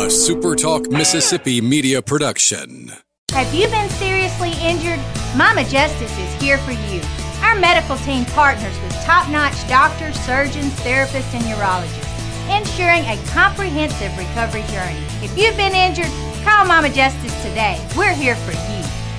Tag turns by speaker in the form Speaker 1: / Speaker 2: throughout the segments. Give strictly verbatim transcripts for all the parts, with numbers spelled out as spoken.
Speaker 1: A Super Talk Mississippi media production.
Speaker 2: Have you been seriously injured? Mama Justice is here for you. Our medical team partners with top-notch doctors, surgeons, therapists, and urologists, ensuring a comprehensive recovery journey. If you've been injured, call Mama Justice today. We're here for you.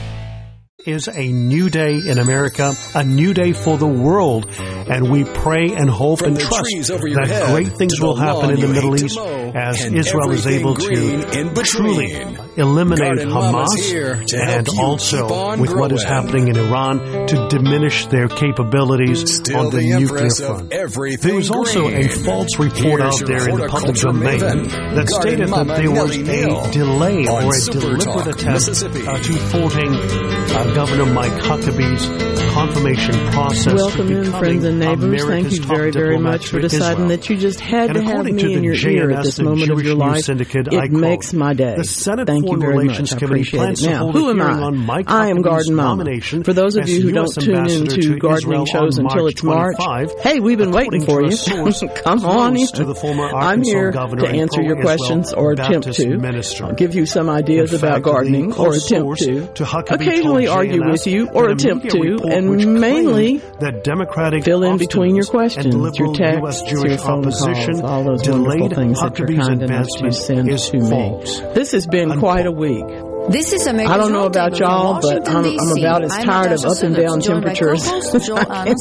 Speaker 3: Is a new day in America, a new day for the world, and we pray and hope and trust that great things will happen in the Middle East as Israel is able to truly eliminate Hamas and also with what is happening in Iran to diminish their capabilities on the nuclear front. There was also a false report out there in the public domain that stated that there was a delay or a deliberate attempt uh, to thwarting uh, Governor Mike Huckabee's confirmation process.
Speaker 4: Welcome in, friends and neighbors.
Speaker 3: America's
Speaker 4: Thank you very, very much for deciding that you just had
Speaker 3: and
Speaker 4: to have me in your
Speaker 3: J N S,
Speaker 4: ear at this moment
Speaker 3: Jewish
Speaker 4: of your life.
Speaker 3: Syndicate,
Speaker 4: it
Speaker 3: I
Speaker 4: makes my day.
Speaker 3: The Senate
Speaker 4: Thank
Speaker 3: Foreign
Speaker 4: you very
Speaker 3: Relations
Speaker 4: much. I
Speaker 3: Committee
Speaker 4: appreciate it. Now,
Speaker 3: who
Speaker 4: am I? I am Garden Mama. For those of you who don't tune into gardening shows until it's March, hey, we've been waiting for you. Come on in. I'm here to answer your questions or attempt to. I'll give you some ideas about gardening or attempt to. Occasionally argue with you or attempt to, and mainly fill in between your questions, your texts, your phone calls, all those wonderful things that you're kind enough to send to me. This has been quite a week.
Speaker 5: This is
Speaker 4: I don't know about y'all, but I'm, I'm about as tired of up and down temperatures. I'm,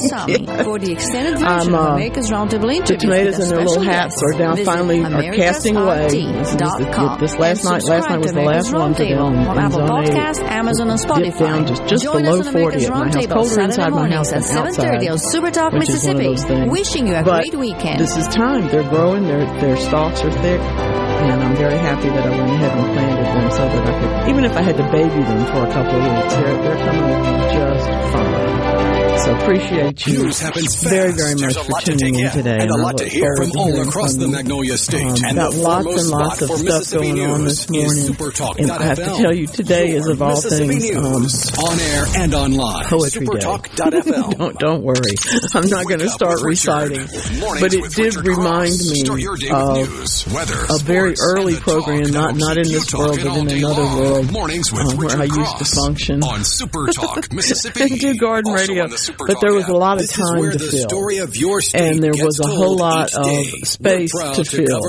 Speaker 4: uh, the tomatoes in their little hats are now finally are casting away. This, this, this last night, last night was the last one for them. And zone eight, Amazon, and Spotify. Dipped down just, just below forty at my house. Colder inside my house than outside, which is one of those things.
Speaker 5: Wishing you a
Speaker 4: but
Speaker 5: great weekend.
Speaker 4: This is time. They're growing. Their their stalks are thick. And I'm very happy that I went ahead and planted them so that I could, even if I had to baby them for a couple of weeks, they're, they're coming along just fine. So appreciate you
Speaker 1: News happens
Speaker 4: very, very much for tuning in today.
Speaker 1: And a lot to hear from all across the Magnolia State.
Speaker 4: Um, got lots and lots of stuff going on this morning. And I have to tell you, today is of all things um,
Speaker 1: on air and online.
Speaker 4: Poetry Day. don't, don't worry. I'm not going to start reciting. But it did remind me of a very early program, not not in this world, but in another world, um, where I used to function
Speaker 1: on Super Talk Mississippi
Speaker 4: and do garden radio. But there was a lot of time to fill, and there was a whole lot of space to fill.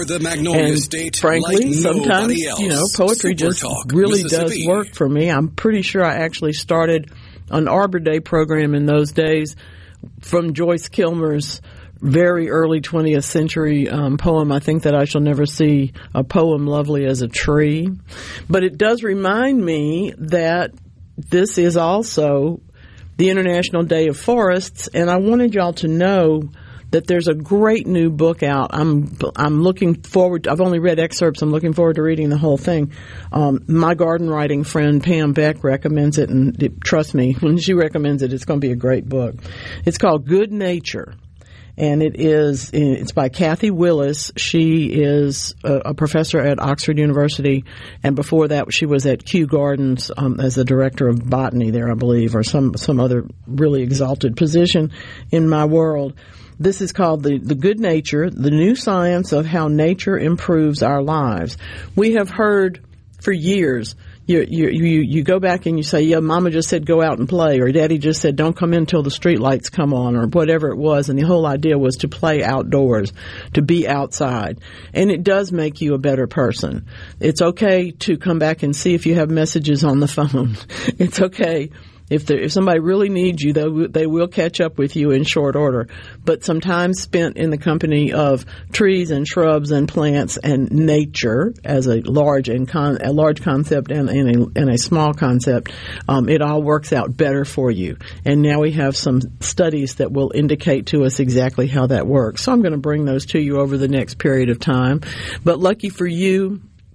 Speaker 4: And frankly, sometimes, you know, poetry just really does work for me. I'm pretty sure I actually started an Arbor Day program in those days from Joyce Kilmer's very early twentieth century um, poem, I Think That I Shall Never See a Poem Lovely as a Tree. But it does remind me that this is also the International Day of Forests, and I wanted y'all to know that there's a great new book out. I'm I'm looking forward to, I've only read excerpts. I'm looking forward to reading the whole thing. Um, my garden writing friend Pam Beck recommends it, and it, trust me, when she recommends it, it's going to be a great book. It's called Good Nature. And it is, it's by Kathy Willis. She is a, a professor at Oxford University. And before that, she was at Kew Gardens um, as the director of botany there, I believe, or some, some other really exalted position in my world. This is called the, the Good Nature, the New Science of How Nature Improves Our Lives. We have heard for years, You, you you you go back and you say, yeah, Mama just said go out and play, or Daddy just said don't come in till the street lights come on, or whatever it was. And the whole idea was to play outdoors, to be outside. And it does make you a better person. It's okay to come back and see if you have messages on the phone. It's okay. If, there, if somebody really needs you, they, they will catch up with you in short order. But some time spent in the company of trees and shrubs and plants and nature as a large and con, a large concept and, and, a, and a small concept, um, it all works out better for you. And now we have some studies that will indicate to us exactly how that works. So I'm going to bring those to you over the next period of time. But lucky for you,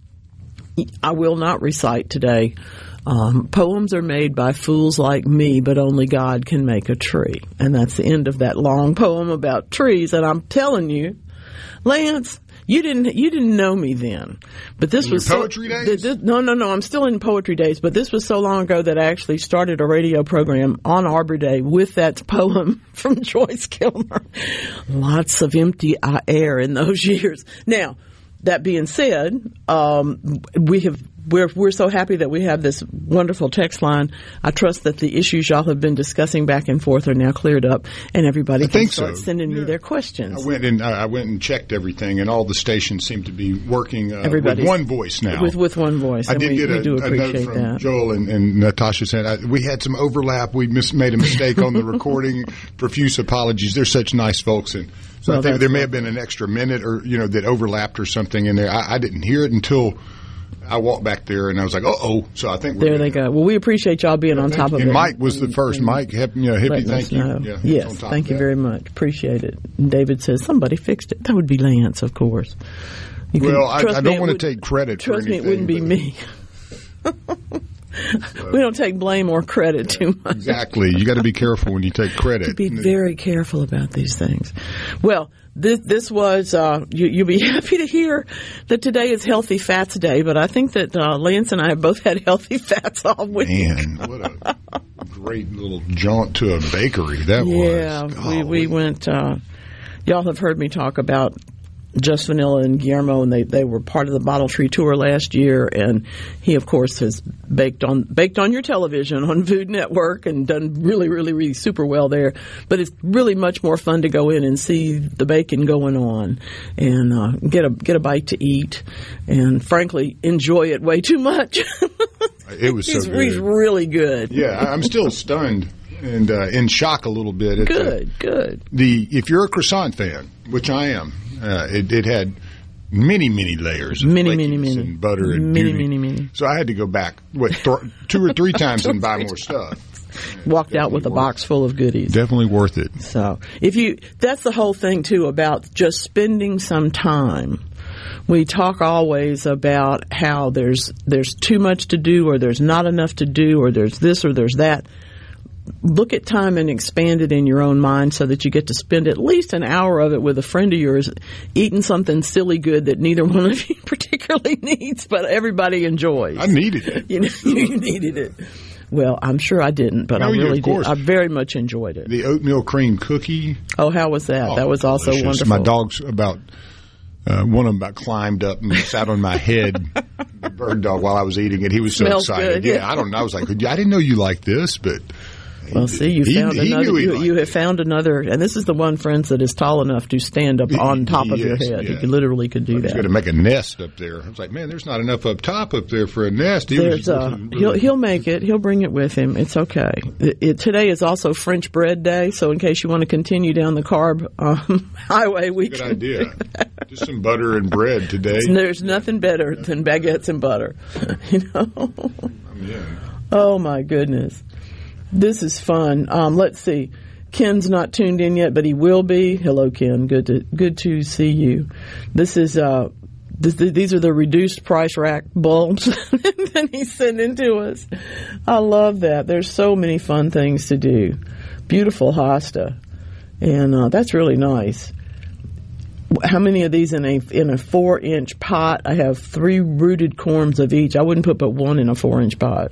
Speaker 4: I will not recite today. Um, poems are made by fools like me, but only God can make a tree. And that's the end of that long poem about trees. And I'm telling you, Lance, you didn't you didn't know me then. But this in was
Speaker 6: your poetry
Speaker 4: so,
Speaker 6: days?
Speaker 4: This, no, no, no. I'm still in poetry days. But this was so long ago that I actually started a radio program on Arbor Day with that poem from Joyce Kilmer. Lots of empty air in those years. Now, that being said, um, we have we're we're so happy that we have this wonderful text line. I trust that the issues y'all have been discussing back and forth are now cleared up, and everybody
Speaker 5: I
Speaker 4: can
Speaker 5: think
Speaker 4: start
Speaker 5: so.
Speaker 4: sending
Speaker 5: yeah.
Speaker 4: me their questions.
Speaker 5: I went and I went and checked everything, and all the stations seem to be working uh, with one voice now.
Speaker 4: With with one voice.
Speaker 5: I
Speaker 4: and
Speaker 5: did
Speaker 4: we,
Speaker 5: get
Speaker 4: we
Speaker 5: a,
Speaker 4: do
Speaker 5: a
Speaker 4: appreciate
Speaker 5: note from
Speaker 4: that.
Speaker 5: Joel and, and Natasha saying I, we had some overlap. We mis- made a mistake on the recording. Profuse apologies. They're such nice folks, and so
Speaker 4: well,
Speaker 5: I think there may have been an extra minute or you know that overlapped or something in there. I, I didn't hear it until I walked back there, and I was like, "Uh-oh!" So I think we're
Speaker 4: there they go. Well, we appreciate y'all being on top of
Speaker 5: and
Speaker 4: it.
Speaker 5: Mike was the first.
Speaker 4: And,
Speaker 5: Mike, you know, Hippie, thank you.
Speaker 4: Yeah, yes, thank you very much. Appreciate it. And David says somebody fixed it. That would be Lance, of course. You
Speaker 5: well, I, I don't want
Speaker 4: would,
Speaker 5: to take credit.
Speaker 4: Trust
Speaker 5: for anything,
Speaker 4: me, it wouldn't be me. So, we don't take blame or credit
Speaker 5: yeah,
Speaker 4: too much.
Speaker 5: Exactly. You got to be careful when you take credit.
Speaker 4: Be very careful about these things. Well, this, this was, uh, you, you'll be happy to hear that today is Healthy Fats Day, but I think that uh, Lance and I have both had healthy fats all week.
Speaker 5: Man, what a great little jaunt to a bakery that
Speaker 4: yeah,
Speaker 5: was.
Speaker 4: Yeah, we, we went, uh, y'all have heard me talk about Just Vanilla and Guillermo, and they, they were part of the Bottle Tree Tour last year, and he, of course, has baked on baked on your television on Food Network and done really, really, really super well there. But it's really much more fun to go in and see the baking going on and uh, get a get a bite to eat, and frankly, enjoy it way too much.
Speaker 5: It was so
Speaker 4: he's,
Speaker 5: good.
Speaker 4: He's really good.
Speaker 5: Yeah, I'm still stunned and uh, in shock a little bit. At
Speaker 4: good,
Speaker 5: the,
Speaker 4: good.
Speaker 5: The if you're a croissant fan, which I am. Uh, it, it had many, many layers of
Speaker 4: many, many, many.
Speaker 5: and butter and
Speaker 4: many,
Speaker 5: beauty.
Speaker 4: many, many.
Speaker 5: So I had to go back, what, th- two or three times and buy more stuff.
Speaker 4: Walked out with a box full of goodies.
Speaker 5: Definitely worth it.
Speaker 4: So if you, that's the whole thing too about just spending some time. We talk always about how there's there's too much to do, or there's not enough to do, or there's this or there's that. Look at time and expand it in your own mind so that you get to spend at least an hour of it with a friend of yours eating something silly good that neither one of you particularly needs, but everybody enjoys.
Speaker 5: I needed it.
Speaker 4: You know, you needed it. Well, I'm sure I didn't, but
Speaker 5: no,
Speaker 4: I really
Speaker 5: yeah,
Speaker 4: did. I very much enjoyed it.
Speaker 5: The oatmeal cream cookie.
Speaker 4: Oh, how was that?
Speaker 5: Oh,
Speaker 4: that was also
Speaker 5: delicious.
Speaker 4: wonderful.
Speaker 5: My dog's about, uh, one of them about climbed up and sat on my head, the bird dog, while I was eating it. He was so
Speaker 4: Smells
Speaker 5: excited.
Speaker 4: good, yeah.
Speaker 5: yeah, I don't know. I was like, I didn't know you liked this, but...
Speaker 4: Well, see, you
Speaker 5: he,
Speaker 4: found
Speaker 5: he
Speaker 4: another. You, you have
Speaker 5: it.
Speaker 4: found another, and this is the one, friends, that is tall enough to stand up on top of
Speaker 5: yes,
Speaker 4: your head.
Speaker 5: yeah.
Speaker 4: You literally could do
Speaker 5: He's
Speaker 4: that.
Speaker 5: going to make a nest up there. I was like, man, there's not enough up top up there for a nest. He
Speaker 4: There's,
Speaker 5: was,
Speaker 4: uh,
Speaker 5: really,
Speaker 4: he'll he'll make it. He'll bring it with him. It's okay. It, it, today is also French bread day, so in case you want to continue down the carb um, highway, we
Speaker 5: good
Speaker 4: can.
Speaker 5: idea. Just some butter and bread today.
Speaker 4: There's nothing better than baguettes and butter. You know.
Speaker 5: Yeah.
Speaker 4: Oh my goodness. This is fun. Um, let's see. Ken's not tuned in yet, but he will be. Hello, Ken. Good to good to see you. This is uh, this, these are the reduced price rack bulbs that he's sending to us. I love that. There's so many fun things to do. Beautiful hosta, and uh, that's really nice. How many of these in a in a four inch pot? I have three rooted corms of each. I wouldn't put but one in a four inch pot.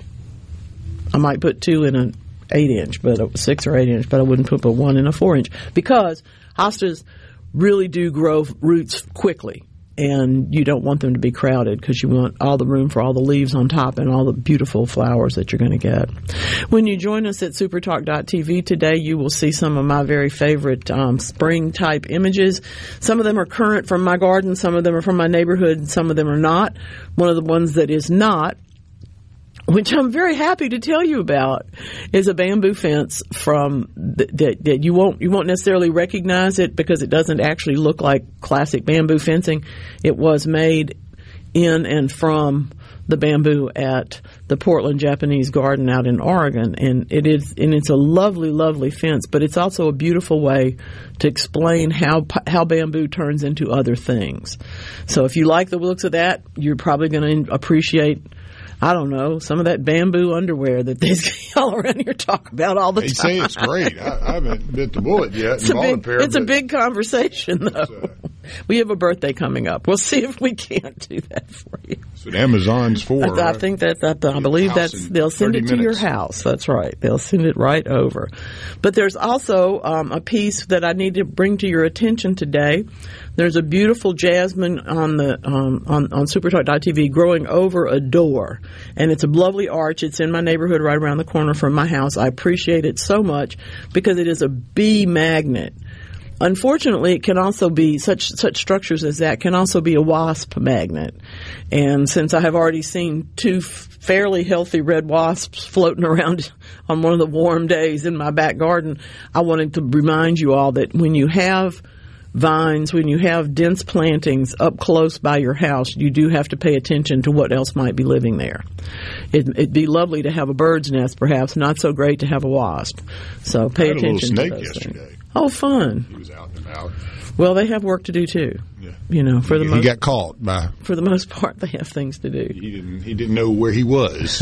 Speaker 4: I might put two in an eight inch, but a six or eight inch, but I wouldn't put but one in a four inch because hostas really do grow roots quickly, and you don't want them to be crowded because you want all the room for all the leaves on top and all the beautiful flowers that you're going to get. When you join us at supertalk dot t v today, you will see some of my very favorite um, spring type images. Some of them are current from my garden, some of them are from my neighborhood, and some of them are not. One of the ones that is not, which I'm very happy to tell you about, is a bamboo fence from th- that, that you won't you won't necessarily recognize it because it doesn't actually look like classic bamboo fencing. It was made in and from the bamboo at the Portland Japanese Garden out in Oregon, and it is and it's a lovely, lovely fence. But it's also a beautiful way to explain how how bamboo turns into other things. So if you like the looks of that, you're probably going to appreciate, I don't know, some of that bamboo underwear that these y'all around here talk about all the
Speaker 5: they
Speaker 4: time.
Speaker 5: They say it's great. I, I haven't bit the bullet yet.
Speaker 4: It's, a big,
Speaker 5: a pair,
Speaker 4: it's a big conversation, though.
Speaker 5: Uh,
Speaker 4: We have a birthday coming up. We'll see if we can't do that for you.
Speaker 5: That's what Amazon's for.
Speaker 4: I, I
Speaker 5: right?
Speaker 4: think that, that I believe that's they'll send it to
Speaker 5: minutes.
Speaker 4: your house. That's right. They'll send it right over. But there's also um, a piece that I need to bring to your attention today. There's a beautiful jasmine on the um, on on supertalk dot t v growing over a door, and it's a lovely arch. It's in my neighborhood, right around the corner from my house. I appreciate it so much because it is a bee magnet. Unfortunately, it can also be such such structures as that can also be a wasp magnet. And since I have already seen two fairly healthy red wasps floating around on one of the warm days in my back garden, I wanted to remind you all that when you have vines, when you have dense plantings up close by your house, you do have to pay attention to what else might be living there. It, it'd be lovely to have a bird's nest, perhaps, not so great to have a wasp. So pay
Speaker 5: I had
Speaker 4: attention
Speaker 5: a little snake
Speaker 4: to those
Speaker 5: yesterday.
Speaker 4: things. Oh, fun.
Speaker 5: He was out and about.
Speaker 4: Well, they have work to do too.
Speaker 5: Yeah.
Speaker 4: You know, for the
Speaker 5: he,
Speaker 4: most
Speaker 5: he got caught by.
Speaker 4: For the most part, they have things to do.
Speaker 5: He didn't. He didn't know where he was.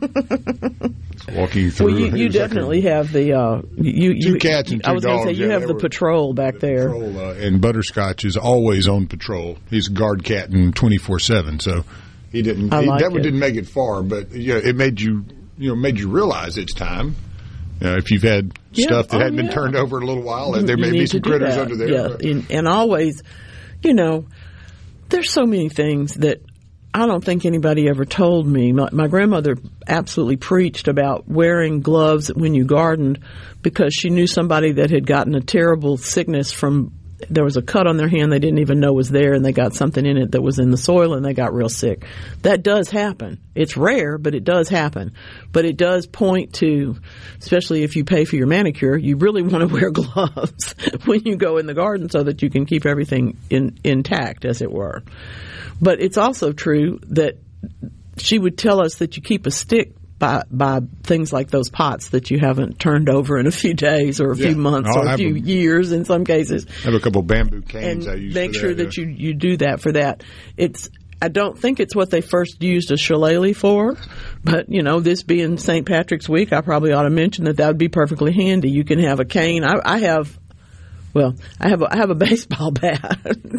Speaker 5: Walking through.
Speaker 4: Well, you, you definitely like a, have the uh, you, you
Speaker 5: two cats and two dogs.
Speaker 4: I was going to say you
Speaker 5: yeah,
Speaker 4: have the
Speaker 5: were,
Speaker 4: patrol back
Speaker 5: the
Speaker 4: there.
Speaker 5: Patrol, uh, and Butterscotch is always on patrol. He's a guard cat and twenty-four seven. So he didn't.
Speaker 4: I
Speaker 5: he,
Speaker 4: like
Speaker 5: that one
Speaker 4: it.
Speaker 5: didn't make it far, but yeah, it made you. You know, made you realize it's time. Uh, if you've had
Speaker 4: yeah.
Speaker 5: stuff that
Speaker 4: oh,
Speaker 5: hadn't
Speaker 4: yeah.
Speaker 5: been turned over in a little while, there
Speaker 4: you
Speaker 5: may be some critters
Speaker 4: that.
Speaker 5: under there.
Speaker 4: Yeah, and, and always, you know, there's so many things that I don't think anybody ever told me. My, my grandmother absolutely preached about wearing gloves when you gardened because she knew somebody that had gotten a terrible sickness from. There was a cut on their hand they didn't even know was there, and they got something in it that was in the soil, and they got real sick. That does happen. It's rare, but it does happen. But it does point to, especially if you pay for your manicure, you really want to wear gloves when you go in the garden so that you can keep everything in, intact, as it were. But it's also true that she would tell us that you keep a stick By, by things like those pots that you haven't turned over in a few days or a
Speaker 5: yeah.
Speaker 4: few months
Speaker 5: I'll
Speaker 4: or a few a, years in some cases.
Speaker 5: I have a couple of bamboo canes
Speaker 4: and
Speaker 5: I use
Speaker 4: make
Speaker 5: for
Speaker 4: sure
Speaker 5: that,
Speaker 4: that
Speaker 5: yeah.
Speaker 4: you, you do that for that. It's I don't think it's what they first used a shillelagh for, but, you know, this being Saint Patrick's Week, I probably ought to mention that that would be perfectly handy. You can have a cane. I, I have, well, I have a, I have a baseball bat.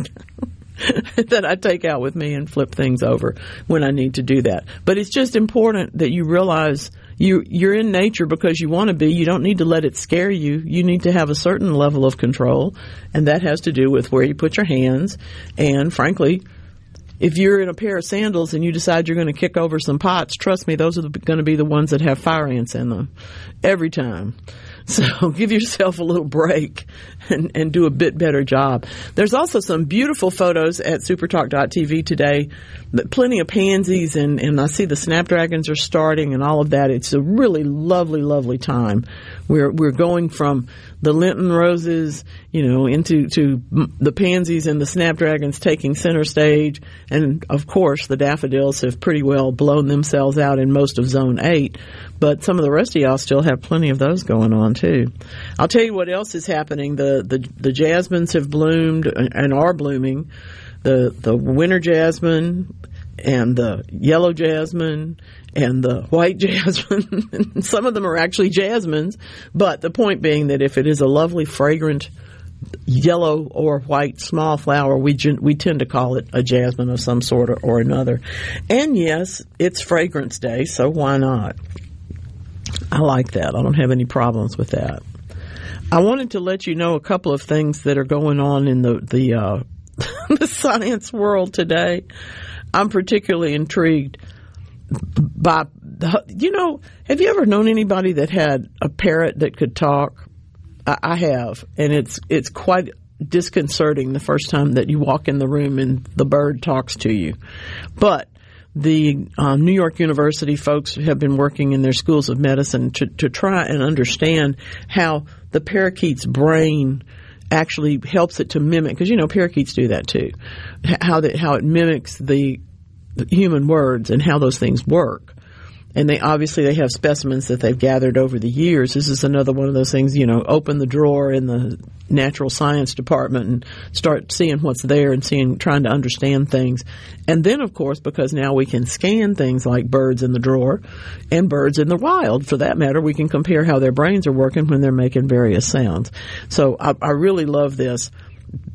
Speaker 4: that I take out with me and flip things over when I need to do that. But it's just important that you realize you, you're in nature because you want to be. You don't need to let it scare you. You need to have a certain level of control, and that has to do with where you put your hands. And frankly, if you're in a pair of sandals and you decide you're going to kick over some pots, trust me, those are going to be the ones that have fire ants in them every time. So give yourself a little break and, and do a bit better job. There's also some beautiful photos at supertalk dot t v today. Plenty of pansies, and, and I see the snapdragons are starting and all of that. It's a really lovely, lovely time. We're we're going from the Lenten roses, you know, into to the pansies and the snapdragons taking center stage. And, of course, the daffodils have pretty well blown themselves out in most of Zone eight. But some of the rest of y'all still have plenty of those going on, too. I'll tell you what else is happening. The the, the jasmines have bloomed and are blooming. The, the winter jasmine and the yellow jasmine and the white jasmine. Some of them are actually jasmines. But the point being that if it is a lovely, fragrant yellow or white small flower, we we tend to call it a jasmine of some sort or, or another. And, yes, it's Fragrance Day, so why not? I like that. I don't have any problems with that. I wanted to let you know a couple of things that are going on in the the, uh, the science world today. I'm particularly intrigued by, the, you know, have you ever known anybody that had a parrot that could talk? I, I have, and it's it's quite disconcerting the first time that you walk in the room and the bird talks to you. But the um, New York University folks have been working in their schools of medicine to, to try and understand how the parakeet's brain actually helps it to mimic, because, you know, parakeets do that too, how that how it mimics the, the human words and how those things work. And they obviously they have specimens that they've gathered over the years. This is another one of those things, you know, open the drawer in the natural science department and start seeing what's there and seeing, trying to understand things. And then, of course, because now we can scan things like birds in the drawer and birds in the wild, for that matter, we can compare how their brains are working when they're making various sounds. So I, I really love this.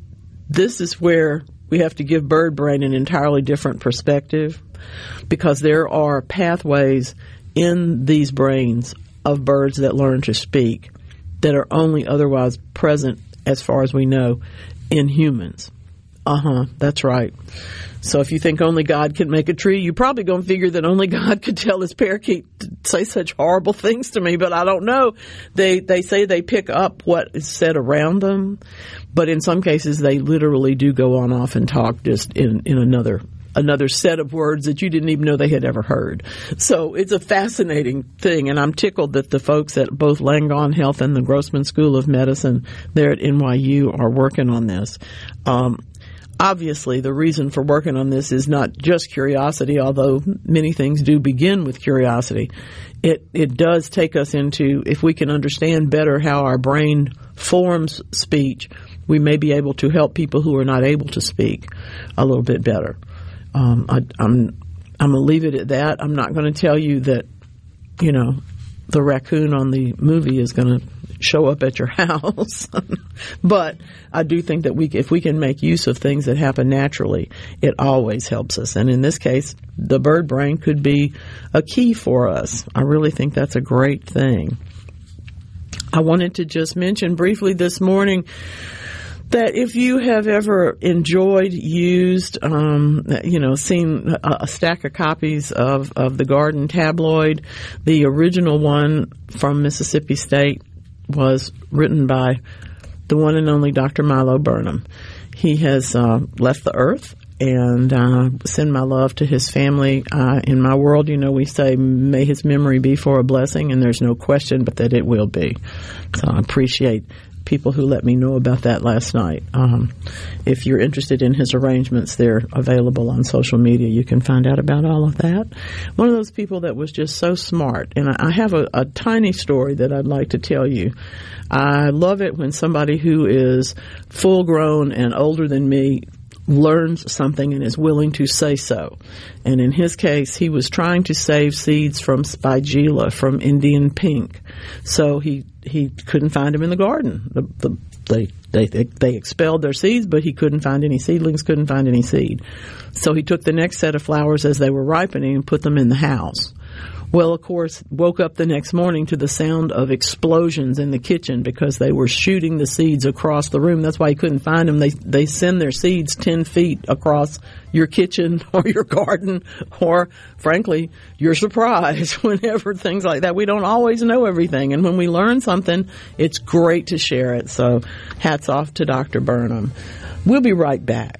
Speaker 4: this is where we have to give bird brain an entirely different perspective, because there are pathways in these brains of birds that learn to speak that are only otherwise present, as far as we know, in humans. Uh-huh, that's right. So if you think only God can make a tree, you're probably going to figure that only God could tell his parakeet to say such horrible things to me, but I don't know. They they say they pick up what is said around them, but in some cases they literally do go on off and talk just in, in another another set of words that you didn't even know they had ever heard. So it's a fascinating thing, and I'm tickled that the folks at both Langone Health and the Grossman School of Medicine there at N Y U are working on this. Um, Obviously, the reason for working on this is not just curiosity, although many things do begin with curiosity. It it does take us into, if we can understand better how our brain forms speech, we may be able to help people who are not able to speak a little bit better. Um, I, I'm I'm going to leave it at that. I'm not going to tell you that, you know, the raccoon on the movie is going to show up at your house. But I do think that we, if we can make use of things that happen naturally, it always helps us. And in this case, the bird brain could be a key for us. I really think that's a great thing. I wanted to just mention briefly this morning that if you have ever enjoyed, used, um, you know, seen a, a stack of copies of, of the Garden Tabloid, the original one from Mississippi State was written by the one and only Doctor Milo Burnham. He has uh, left the earth, and uh, send my love to his family. Uh, in my world, you know, we say, may his memory be for a blessing, and there's no question but that it will be. So I appreciate people who let me know about that last night. Um, if you're interested in his arrangements, they're available on social media. You can find out about all of that. One of those people that was just so smart, and I, I have a, a tiny story that I'd like to tell you. I love it when somebody who is full grown and older than me learns something and is willing to say so. And in his case, he was trying to save seeds from spigula, from Indian pink. So he he couldn't find them in the garden. The, the, they, they they expelled their seeds, but he couldn't find any seedlings, couldn't find any seed. So he took the next set of flowers as they were ripening and put them in the house. Well, of course, woke up the next morning to the sound of explosions in the kitchen because they were shooting the seeds across the room. That's why he couldn't find them. They they send their seeds ten feet across your kitchen or your garden or, frankly, you're surprised whenever things like that. We don't always know everything. And when we learn something, it's great to share it. So hats off to Doctor Burnham. We'll be right back.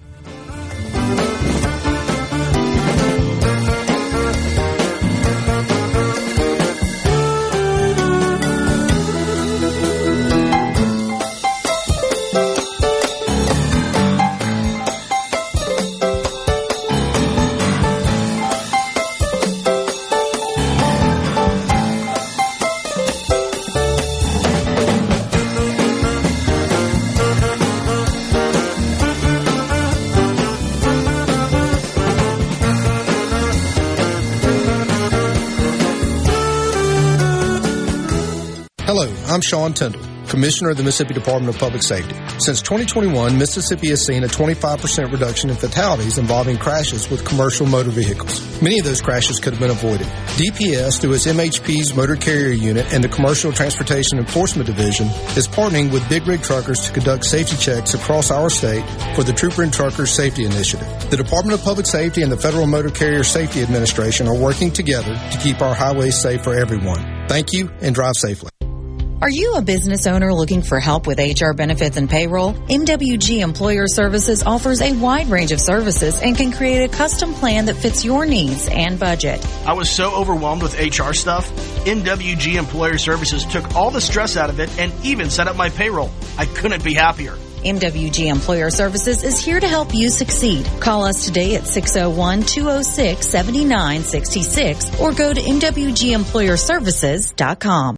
Speaker 6: I'm Sean Tyndall, Commissioner of the Mississippi Department of Public Safety. Since twenty twenty-one, Mississippi has seen a twenty-five percent reduction in fatalities involving crashes with commercial motor vehicles. Many of those crashes could have been avoided. D P S, through its M H P's Motor Carrier Unit and the Commercial Transportation Enforcement Division, is partnering with Big Rig Truckers to conduct safety checks across our state for the Trooper and Truckers Safety Initiative. The Department of Public Safety and the Federal Motor Carrier Safety Administration are working together to keep our highways safe for everyone. Thank you, and drive safely.
Speaker 7: Are you a business owner looking for help with H R benefits and payroll? M W G Employer Services offers a wide range of services and can create a custom plan that fits your needs and budget.
Speaker 8: I was so overwhelmed with H R stuff, M W G Employer Services took all the stress out of it and even set up my payroll. I couldn't be happier.
Speaker 7: M W G Employer Services is here to help you succeed. Call us today at six oh one, two oh six, seven nine six six or go to M W G employer services dot com.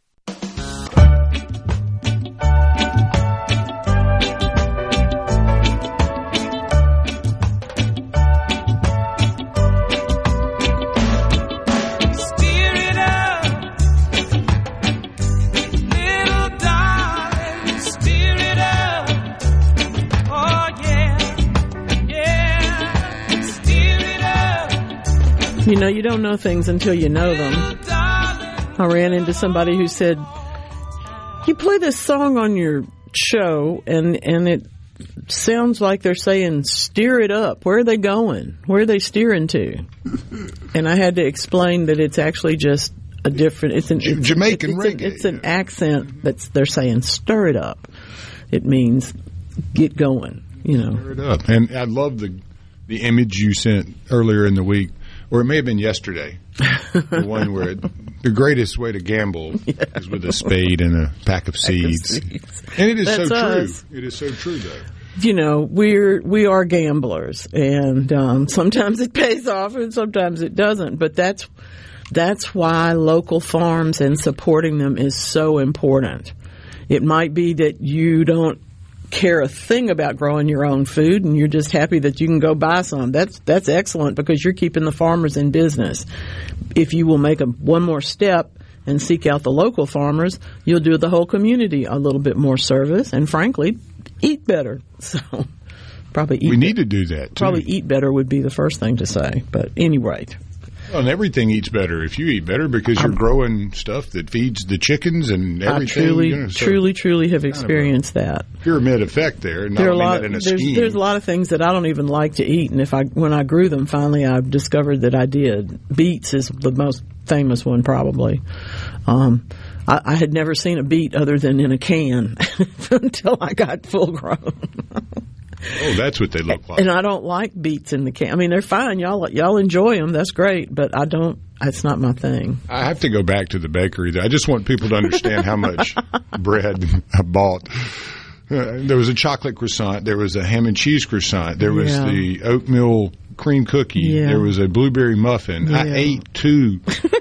Speaker 9: Oh, yeah.
Speaker 4: You know, you don't know things until you know them. I ran into somebody who said, you play this song on your show, and, and it sounds like they're saying, steer it up. Where are they going? Where are they steering to? And I had to explain that it's actually just a different, it's an
Speaker 5: J-
Speaker 4: it's,
Speaker 5: Jamaican
Speaker 4: it's,
Speaker 5: reggae.
Speaker 4: An, it's an accent that's, they're saying, stir it up. It means get going, you know.
Speaker 5: Stir it up. And I love the the image you sent earlier in the week, or it may have been yesterday, the one where it, the greatest way to gamble yeah. is with a spade and a pack of seeds. Pack of seeds. And it is That's so us. true. It is so true, though.
Speaker 4: You know, we're we are gamblers, and um, sometimes it pays off, and sometimes it doesn't. But that's that's why local farms and supporting them is so important. It might be that you don't care a thing about growing your own food, and you're just happy that you can go buy some. That's that's excellent, because you're keeping the farmers in business. If you will make a one more step and seek out the local farmers, you'll do the whole community a little bit more service, and frankly, eat better. So probably eat
Speaker 5: we need
Speaker 4: better.
Speaker 5: to do that too.
Speaker 4: Probably eat better would be the first thing to say. But anyway.
Speaker 5: Well, and everything eats better if you eat better, because you're I'm, growing stuff that feeds the chickens and everything.
Speaker 4: I truly,
Speaker 5: you know, so
Speaker 4: truly, truly have experienced that.
Speaker 5: Pyramid effect there. Not
Speaker 4: there are
Speaker 5: only
Speaker 4: a lot,
Speaker 5: that in a
Speaker 4: there's,
Speaker 5: scheme.
Speaker 4: there's a lot of things that I don't even like to eat, and if I when I grew them, finally I discovered that I did. Beets is the most famous one, probably. Um, I, I had never seen a beet other than in a can until I got full grown.
Speaker 5: Oh, that's what they look like.
Speaker 4: And I don't like beets in the can. I mean, they're fine. Y'all y'all enjoy them. That's great. But I don't. It's not my thing.
Speaker 5: I have to go back to the bakery. I just want people to understand how much bread I bought. Uh, there was a chocolate croissant. There was a ham and cheese croissant. There was
Speaker 4: yeah.
Speaker 5: the oatmeal cream cookie.
Speaker 4: Yeah.
Speaker 5: There was a blueberry muffin.
Speaker 4: Yeah.
Speaker 5: I ate two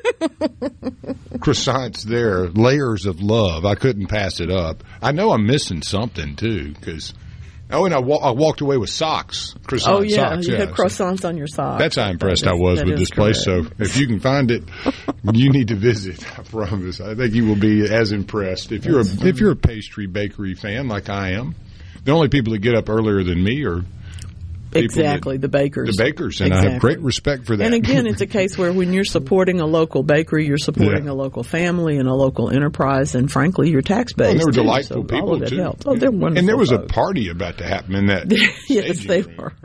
Speaker 5: croissants there. Layers of love. I couldn't pass it up. I know I'm missing something, too, because... Oh, and I, wa- I walked away with socks. Croissant
Speaker 4: oh, yeah.
Speaker 5: socks.
Speaker 4: You
Speaker 5: yeah.
Speaker 4: had croissants on your socks.
Speaker 5: That's how impressed
Speaker 4: that
Speaker 5: I was
Speaker 4: is,
Speaker 5: with this place.
Speaker 4: correct.
Speaker 5: So if you can find it, you need to visit. I promise. I think you will be as impressed. If you're a, if you're a pastry bakery fan like I am, the only people that get up earlier than me are
Speaker 4: exactly
Speaker 5: that,
Speaker 4: the bakers.
Speaker 5: The bakers, and
Speaker 4: exactly.
Speaker 5: I have great respect for that.
Speaker 4: And again, it's a case where when you're supporting a local bakery, you're supporting
Speaker 5: yeah.
Speaker 4: a local family and a local enterprise, and frankly, your tax base.
Speaker 5: Oh, and they were
Speaker 4: too,
Speaker 5: delightful
Speaker 4: so
Speaker 5: people
Speaker 4: all of that
Speaker 5: too.
Speaker 4: Helped. Oh, they're wonderful.
Speaker 5: And there was
Speaker 4: folks.
Speaker 5: a party about to happen in that.
Speaker 4: Yes, they room. were.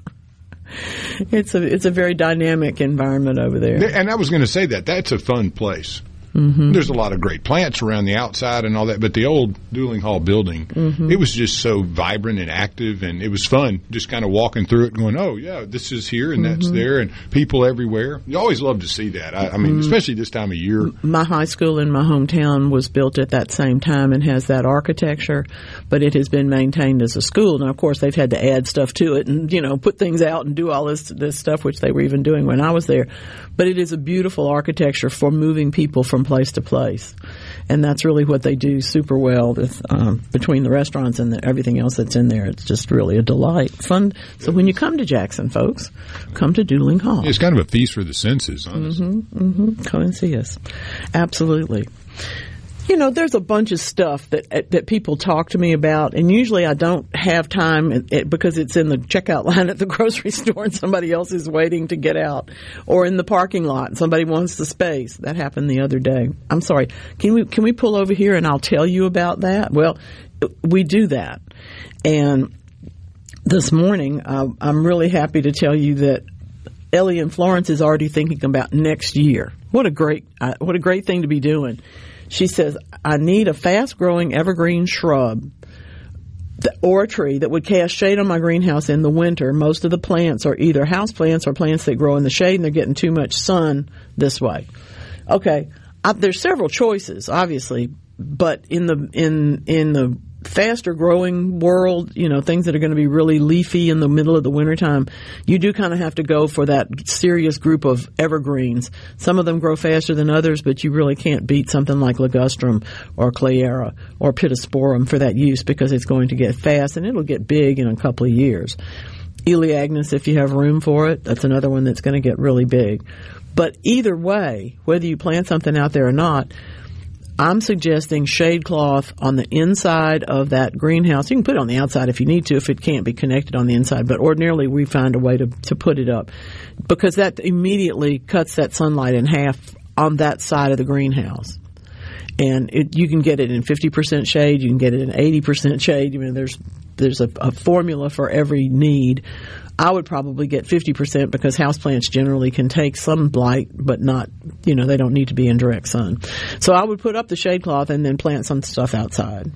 Speaker 4: It's a it's a very dynamic environment over there.
Speaker 5: And I was going to say that that's a fun place.
Speaker 4: Mm-hmm.
Speaker 5: There's a lot of great plants around the outside and all that, but the old Dueling Hall building, mm-hmm. it was just so vibrant and active, and it was fun just kind of walking through it and going, oh, yeah, this is here and mm-hmm. that's there, and people everywhere. You always love to see that. I, I mean, mm-hmm. especially this time of year.
Speaker 4: My high school in my hometown was built at that same time and has that architecture, but it has been maintained as a school. Now, of course, they've had to add stuff to it and, you know, put things out and do all this, this stuff, which they were even doing when I was there. But it is a beautiful architecture for moving people from place to place, and that's really what they do super well with, um, between the restaurants and the, everything else that's in there. It's just really a delight, fun. So when you come to Jackson, folks, come to Dueling Hall.
Speaker 5: It's kind of a feast for the senses, honestly.
Speaker 4: Mm-hmm, mm-hmm. Come and see us. Absolutely. You know, there's a bunch of stuff that that people talk to me about, and usually I don't have time because it's in the checkout line at the grocery store and somebody else is waiting to get out, or in the parking lot and somebody wants the space. That happened the other day. I'm sorry. Can we can we pull over here and I'll tell you about that? Well, we do that. And this morning, uh, I'm really happy to tell you that Ellie in Florence is already thinking about next year. What a great uh, what a great thing to be doing. She says, I need a fast-growing evergreen shrub or a tree that would cast shade on my greenhouse in the winter. Most of the plants are either house plants or plants that grow in the shade, and they're getting too much sun this way. Okay, I, there's several choices, obviously, but in the in in the faster growing world, you know, things that are going to be really leafy in the middle of the wintertime, you do kind of have to go for that serious group of evergreens. Some of them grow faster than others, but you really can't beat something like ligustrum or clayera or pittosporum for that use, because it's going to get fast and it'll get big in a couple of years. Elaeagnus, if you have room for it, that's another one that's going to get really big. But either way, whether you plant something out there or not, I'm suggesting shade cloth on the inside of that greenhouse. You can put it on the outside if you need to, if it can't be connected on the inside. But ordinarily, we find a way to, to put it up because that immediately cuts that sunlight in half on that side of the greenhouse. And it, you can get it in fifty percent shade. You can get it in eighty percent shade. I mean, there's there's a, a formula for every need. I would probably get fifty percent because houseplants generally can take some light, but not, you know, they don't need to be in direct sun. So I would put up the shade cloth and then plant some stuff outside.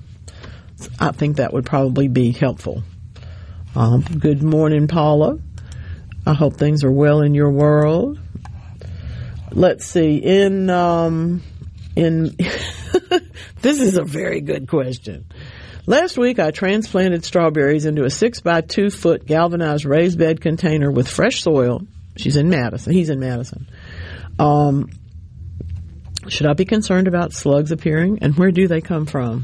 Speaker 4: I think that would probably be helpful. Um, good morning, Paula. I hope things are well in your world. Let's see. In, um, in, this is a very good question. Last week, I transplanted strawberries into a six by two foot galvanized raised bed container with fresh soil. She's in Madison. He's in Madison. Um, should I be concerned about slugs appearing? And where do they come from?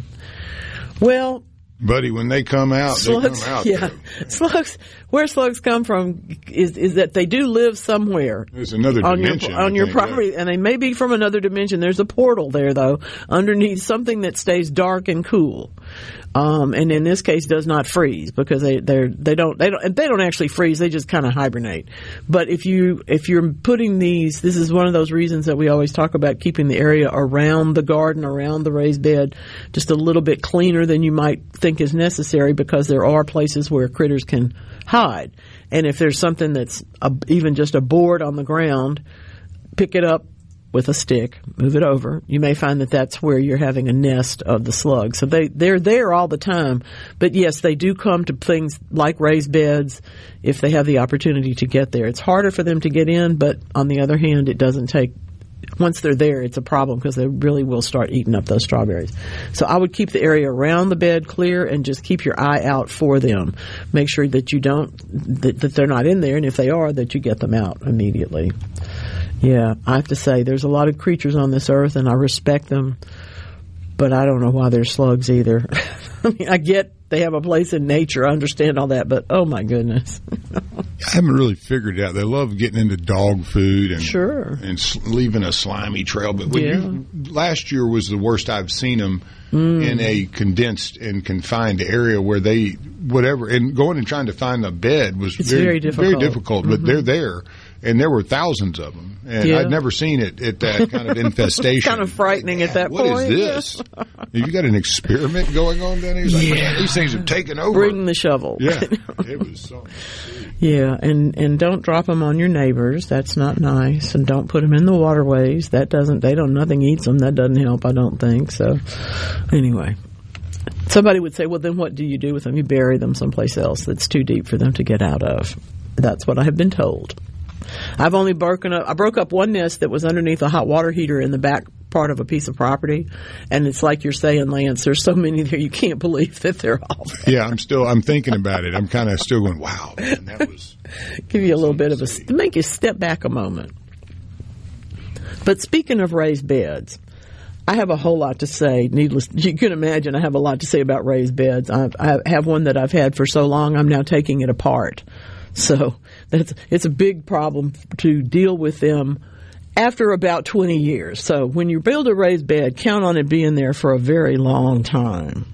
Speaker 4: Well,
Speaker 5: buddy, when they come out,
Speaker 4: slugs,
Speaker 5: they come out.
Speaker 4: Yeah, there. slugs. Where slugs come from is is that they do live somewhere.
Speaker 5: There's another
Speaker 4: on
Speaker 5: dimension
Speaker 4: your, on
Speaker 5: I
Speaker 4: your
Speaker 5: think,
Speaker 4: property,
Speaker 5: yeah.
Speaker 4: And they may be from another dimension. There's a portal there, though, underneath something that stays dark and cool. Um, and in this case, does not freeze because they they they don't they don't they don't actually freeze. They just kind of hibernate. But if you if you're putting these, this is one of those reasons that we always talk about keeping the area around the garden, around the raised bed, just a little bit cleaner than you might think is necessary because there are places where critters can hide. And if there's something that's a, even just a board on the ground, pick it up with a stick, move it over. You may find that that's where you're having a nest of the slugs. So they, they're there all the time. But yes, they do come to things like raised beds if they have the opportunity to get there. It's harder for them to get in, but on the other hand, it doesn't take, once they're there, it's a problem because they really will start eating up those strawberries. So I would keep the area around the bed clear and just keep your eye out for them. Make sure that you don't, that, that they're not in there, and if they are, that you get them out immediately. Yeah, I have to say, there's a lot of creatures on this earth, and I respect them, but I don't know why they're slugs either. I mean, I get they have a place in nature. I understand all that, but oh my goodness.
Speaker 5: I haven't really figured it out. They love getting into dog food and
Speaker 4: sure.
Speaker 5: and sl- leaving a slimy trail. But when
Speaker 4: yeah.
Speaker 5: you, last year was the worst I've seen them mm. in a condensed and confined area where they, whatever, and going and trying to find a bed was
Speaker 4: it's
Speaker 5: very,
Speaker 4: very difficult.
Speaker 5: Very difficult, but
Speaker 4: mm-hmm.
Speaker 5: they're there. And there were thousands of them. And
Speaker 4: yeah.
Speaker 5: I'd never seen it at that kind of infestation.
Speaker 4: It's kind of frightening
Speaker 5: like,
Speaker 4: at that
Speaker 5: what
Speaker 4: point.
Speaker 5: What is this? Have you got an experiment going on down here? He's like,
Speaker 4: yeah.
Speaker 5: these things have taken over.
Speaker 4: Bring the shovel.
Speaker 5: Yeah. It was something.
Speaker 4: Yeah, and, and don't drop them on your neighbors. That's not nice. And don't put them in the waterways. That doesn't, they don't, nothing eats them. That doesn't help, I don't think. So, anyway. Somebody would say, well, then what do you do with them? You bury them someplace else that's too deep for them to get out of. That's what I have been told. I've only broken up, I broke up one nest that was underneath a hot water heater in the back part of a piece of property. And it's like you're saying, Lance, there's so many there you can't believe that they're all there.
Speaker 5: Yeah, I'm still, I'm thinking about it. I'm kind of still going, wow, man, that was.
Speaker 4: Give you a little bit of a, to make you step back a moment. But speaking of raised beds, I have a whole lot to say. Needless, you can imagine I have a lot to say about raised beds. I, I have one that I've had for so long, I'm now taking it apart. So that's, it's a big problem to deal with them after about twenty years. So when you build a raised bed, count on it being there for a very long time.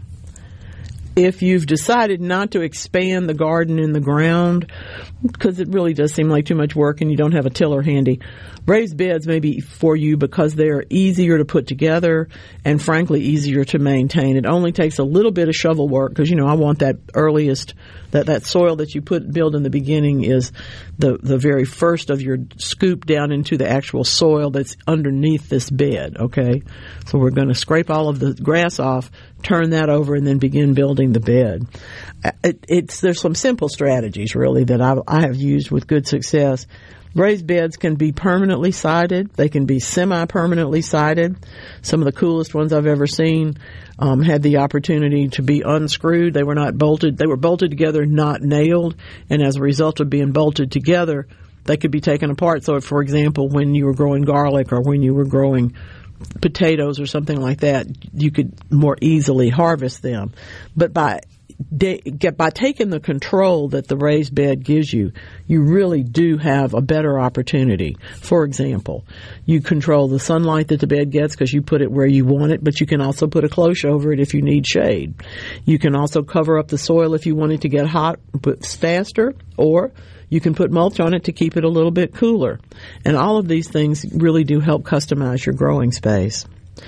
Speaker 4: If you've decided not to expand the garden in the ground, because it really does seem like too much work and you don't have a tiller handy, raised beds may be for you because they're easier to put together and, frankly, easier to maintain. It only takes a little bit of shovel work because, you know, I want that earliest, that, that soil that you put build in the beginning is the, the very first of your scoop down into the actual soil that's underneath this bed, okay? So we're going to scrape all of the grass off, turn that over, and then begin building the bed. It, it's there's some simple strategies, really, that I, I have used with good success. Raised beds can be permanently sided. They can be semi-permanently sided. Some of the coolest ones I've ever seen um, had the opportunity to be unscrewed. They were not bolted. They were bolted together, not nailed. And as a result of being bolted together, they could be taken apart. So, for example, when you were growing garlic or when you were growing potatoes or something like that, you could more easily harvest them. But by de- get, by taking the control that the raised bed gives you, you really do have a better opportunity. For example, you control the sunlight that the bed gets because you put it where you want it, but you can also put a cloche over it if you need shade. You can also cover up the soil if you want it to get hot but faster, or you can put mulch on it to keep it a little bit cooler. And all of these things really do help customize your growing space.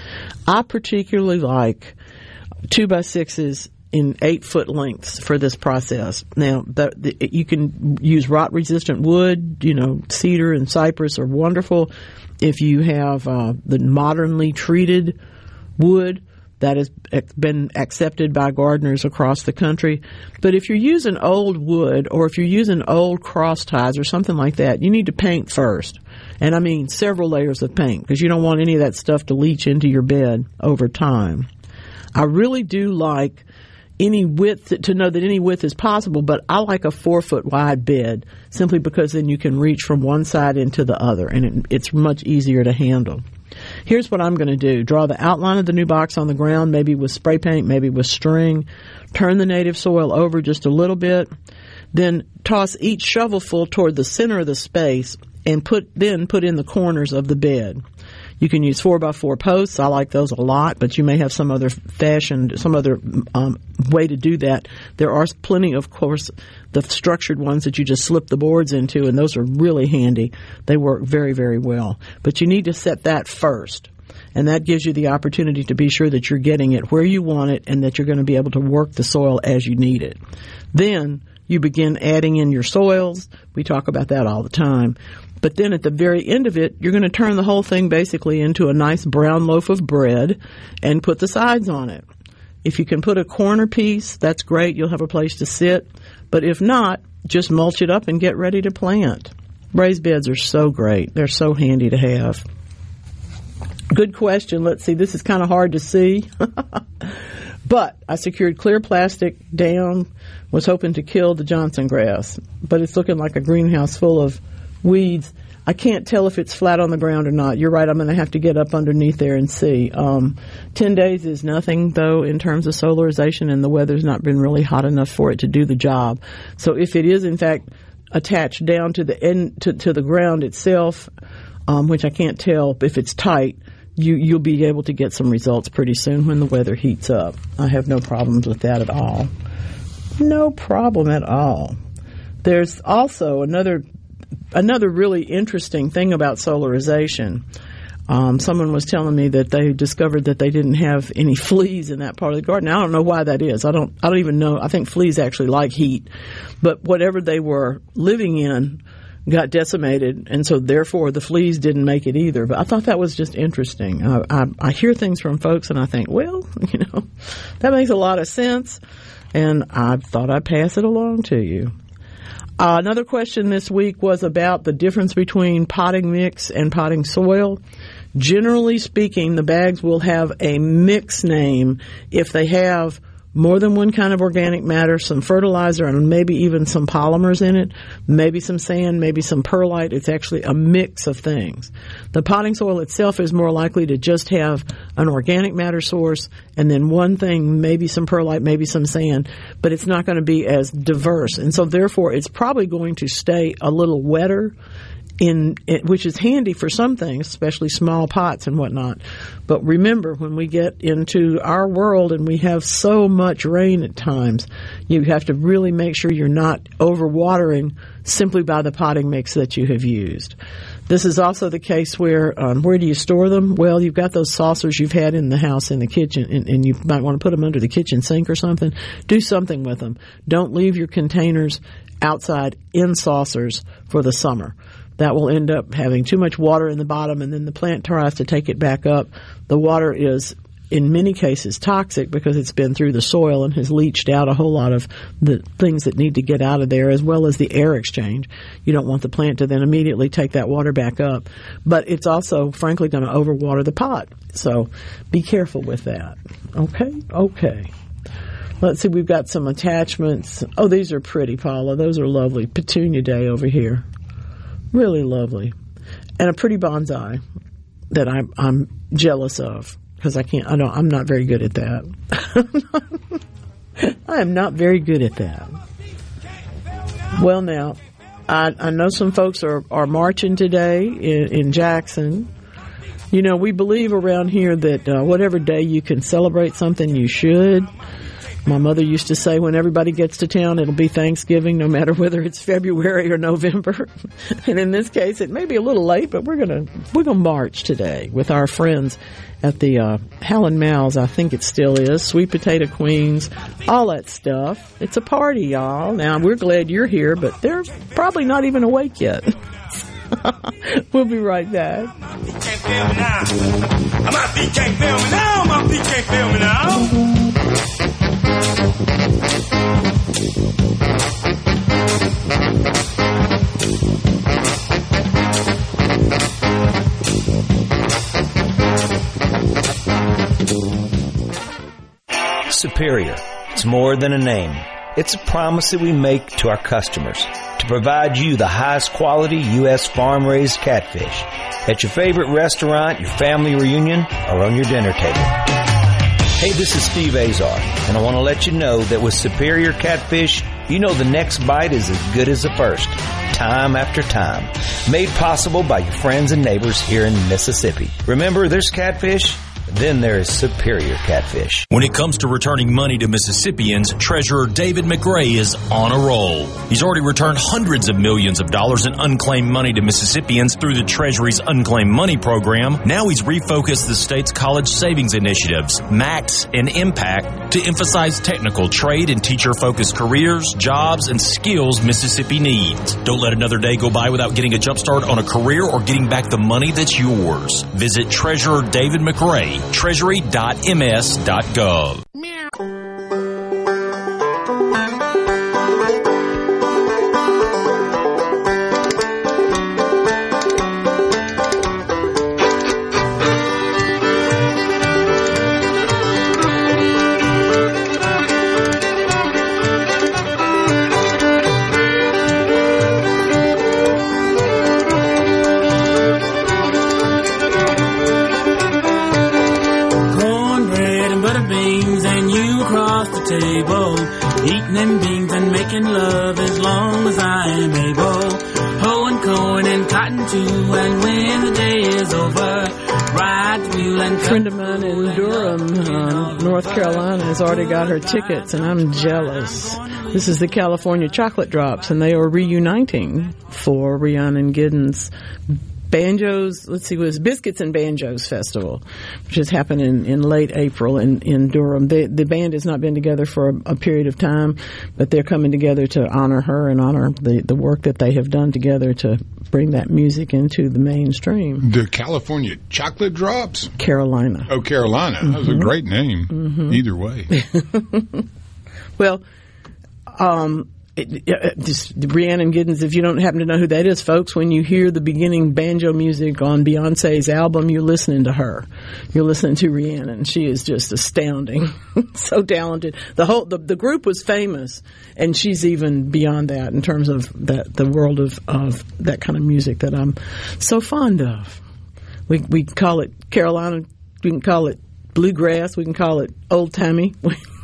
Speaker 4: I particularly like two by sixes in eight foot lengths for this process. Now, the, the, you can use rot resistant wood, you know, cedar and cypress are wonderful. If you have uh, the modernly treated wood, that has been accepted by gardeners across the country. But if you're using old wood, or if you're using old cross ties or something like that, you need to paint first. And I mean several layers of paint, because you don't want any of that stuff to leach into your bed over time. I really do like any width, to know that any width is possible, but I like a four foot wide bed simply because then you can reach from one side into the other, and it, it's much easier to handle. Here's what I'm going to do. Draw the outline of the new box on the ground, maybe with spray paint, maybe with string. Turn the native soil over just a little bit. Then toss each shovelful toward the center of the space and put then put in the corners of the bed. You can use four by four posts. I like those a lot, but you may have some other fashioned, some other um, way to do that. There are plenty, of course, the structured ones that you just slip the boards into, and those are really handy. They work very, very well. But you need to set that first, and that gives you the opportunity to be sure that you're getting it where you want it and that you're going to be able to work the soil as you need it. Then you begin adding in your soils. We talk about that all the time. But then at the very end of it, you're going to turn the whole thing basically into a nice brown loaf of bread and put the sides on it. If you can put a corner piece, that's great. You'll have a place to sit. But if not, just mulch it up and get ready to plant. Raised beds are so great. They're so handy to have. Good question. Let's see. This is kind of hard to see. But I secured clear plastic down, was hoping to kill the Johnson grass. But it's looking like a greenhouse full of weeds. I can't tell if it's flat on the ground or not. You're right. I'm going to have to get up underneath there and see. Um, ten days is nothing, though, in terms of solarization, and the weather's not been really hot enough for it to do the job. So if it is, in fact, attached down to the end, to, to the ground itself, um, which I can't tell if it's tight, you, you'll be able to get some results pretty soon when the weather heats up. I have no problems with that at all. No problem at all. There's also another Another really interesting thing about solarization. Um, someone was telling me that they discovered that they didn't have any fleas in that part of the garden. I don't know why that is. I don't. I don't even know. I think fleas actually like heat, but whatever they were living in got decimated, and so therefore the fleas didn't make it either. But I thought that was just interesting. I, I, I hear things from folks, and I think, well, you know, that makes a lot of sense, and I thought I'd pass it along to you. Uh, another question this week was about the difference between potting mix and potting soil. Generally speaking, the bags will have a mix name if they have more than one kind of organic matter, some fertilizer, and maybe even some polymers in it, maybe some sand, maybe some perlite. It's actually a mix of things. The potting soil itself is more likely to just have an organic matter source and then one thing, maybe some perlite, maybe some sand, but it's not going to be as diverse. And so therefore, it's probably going to stay a little wetter, in it, which is handy for some things, especially small pots and whatnot. But remember, when we get into our world and we have so much rain at times, you have to really make sure you're not overwatering simply by the potting mix that you have used. This is also the case where, um, where do you store them? Well, you've got those saucers you've had in the house, in the kitchen, and, and you might want to put them under the kitchen sink or something. Do something with them. Don't leave your containers outside in saucers for the summer. That will end up having too much water in the bottom, and then the plant tries to take it back up. The water is, in many cases, toxic because it's been through the soil and has leached out a whole lot of the things that need to get out of there, as well as the air exchange. You don't want the plant to then immediately take that water back up. But it's also, frankly, going to overwater the pot. So be careful with that. Okay? Okay. Let's see, we've got some attachments. Oh, these are pretty, Paula. Those are lovely. Petunia Day over here. Really lovely. And a pretty bonsai that I'm, I'm jealous of because I can't, I don't, I'm not very good at that. I am not very good at that. Well, now, I, I know some folks are, are marching today in, in Jackson. You know, we believe around here that uh, whatever day you can celebrate something, you should. My mother used to say when everybody gets to town, it'll be Thanksgiving, no matter whether it's February or November. And in this case, it may be a little late, but we're gonna we're gonna march today with our friends at the uh, Howlin' Mouse. I think it still is. Sweet Potato Queens, all that stuff. It's a party, y'all. Now we're glad you're here, but they're probably not even awake yet. We'll be right back.
Speaker 9: Can't feel me now. My feet can't feel me now. My feet can't feel me now.
Speaker 10: Superior. It's more than a name. It's a promise that we make to our customers to provide you the highest quality U S farm-raised catfish at your favorite restaurant, your family reunion, or on your dinner table. Hey, this is Steve Azar, and I want to let you know that with Superior Catfish, you know the next bite is as good as the first, time after time. Made possible by your friends and neighbors here in Mississippi. Remember, there's catfish, then there is Superior Catfish.
Speaker 11: When it comes to returning money to Mississippians, Treasurer David McRae is on a roll. He's already returned hundreds of millions of dollars in unclaimed money to Mississippians through the Treasury's Unclaimed Money Program. Now he's refocused the state's college savings initiatives, MAX and Impact, to emphasize technical, trade, and teacher-focused careers, jobs, and skills Mississippi needs. Don't let another day go by without getting a jump start on a career or getting back the money that's yours. Visit Treasurer David McRae, treasury dot m s dot gov.
Speaker 12: Eating them beans and making love as long as I am able. Hoeing corn and cotton too, and when the day is over, ride the mule and
Speaker 4: a friend of mine in Durham, uh, North Carolina, has already got her tickets, and I'm jealous. This is the California Chocolate Drops, and they are reuniting for Rhiannon Giddens' Banjos, let's see, it was Biscuits and Banjos Festival, which has happened in, in late April in, in Durham. They, the band has not been together for a, a period of time, but they're coming together to honor her and honor the, the work that they have done together to bring that music into the mainstream.
Speaker 5: The California Chocolate Drops?
Speaker 4: Carolina.
Speaker 5: Oh, Carolina. Mm-hmm. That was a great name. Mm-hmm. Either way.
Speaker 4: Well, um... It, it, just Rhiannon Giddens, if you don't happen to know who that is, folks, when you hear the beginning banjo music on Beyonce's album, you're listening to her. You're listening to Rhiannon. She is just astounding. So talented. The whole the, the group was famous, and she's even beyond that in terms of that the world of, of that kind of music that I'm so fond of. We we call it Carolina. We can call it bluegrass. We can call it old timey.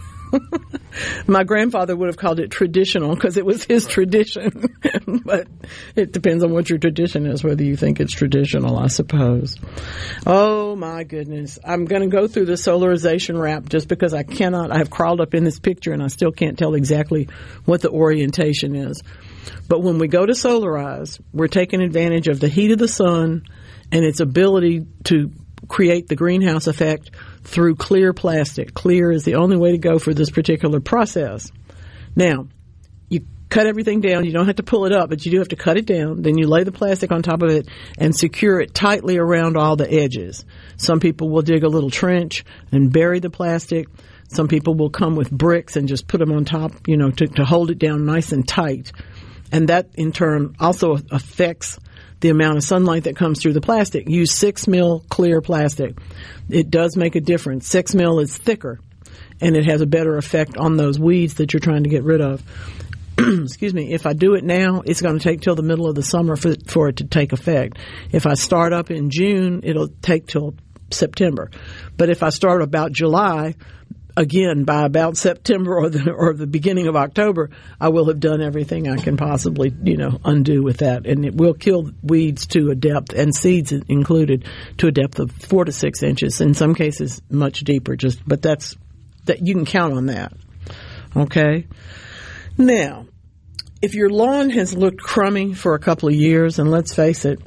Speaker 4: My grandfather would have called it traditional because it was his tradition. But it depends on what your tradition is, whether you think it's traditional, I suppose. Oh, my goodness. I'm going to go through the solarization wrap just because I cannot. I have crawled up in this picture and I still can't tell exactly what the orientation is. But when we go to solarize, we're taking advantage of the heat of the sun and its ability to create the greenhouse effect through clear plastic. Clear is the only way to go for this particular process. Now, you cut everything down. You don't have to pull it up, but you do have to cut it down. Then you lay the plastic on top of it and secure it tightly around all the edges. Some people will dig a little trench and bury the plastic. Some people will come with bricks and just put them on top, you know, to, to hold it down nice and tight. And that, in turn, also affects the amount of sunlight that comes through the plastic. Use six mil clear plastic. It does make a difference. Six mil is thicker, and it has a better effect on those weeds that you're trying to get rid of. Excuse me. If I do it now, it's going to take till the middle of the summer for, for it to take effect. If I start up in June, it'll take till September. But if I start about July, again, by about September or the, or the beginning of October, I will have done everything I can possibly, you know, undo with that. And it will kill weeds to a depth, and seeds included, to a depth of four to six inches. In some cases, much deeper. Just, but that's that you can count on that. Okay. Now, if your lawn has looked crummy for a couple of years, and let's face it,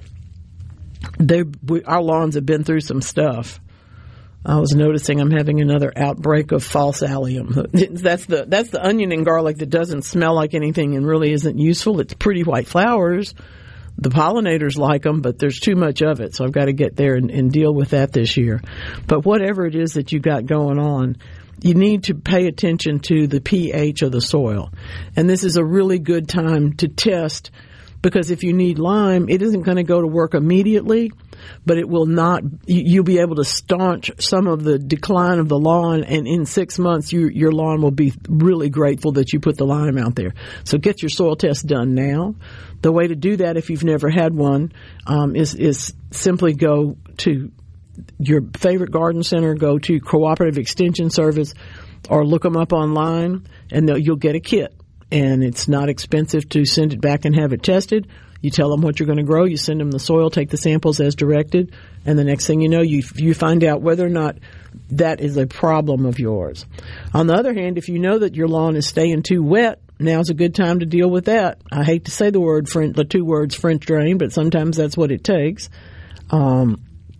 Speaker 4: they we, our lawns have been through some stuff. I was noticing I'm having another outbreak of false allium. That's the that's the onion and garlic that doesn't smell like anything and really isn't useful. It's pretty white flowers. The pollinators like them, but there's too much of it, so I've got to get there and, and deal with that this year. But whatever it is that you got going on, you need to pay attention to the pH of the soil. And this is a really good time to test, because if you need lime, it isn't going to go to work immediately, but it will not, you'll be able to staunch some of the decline of the lawn, and in six months, you, your lawn will be really grateful that you put the lime out there. So get your soil test done now. The way to do that, if you've never had one, um, is, is simply go to your favorite garden center, go to Cooperative Extension Service, or look them up online, and you'll get a kit. And it's not expensive to send it back and have it tested. You tell them what you're going to grow. You send them the soil, take the samples as directed, and the next thing you know, you you find out whether or not that is a problem of yours. On the other hand, if you know that your lawn is staying too wet, now's a good time to deal with that. I hate to say the word, the two words French drain, but sometimes that's what it takes. Um,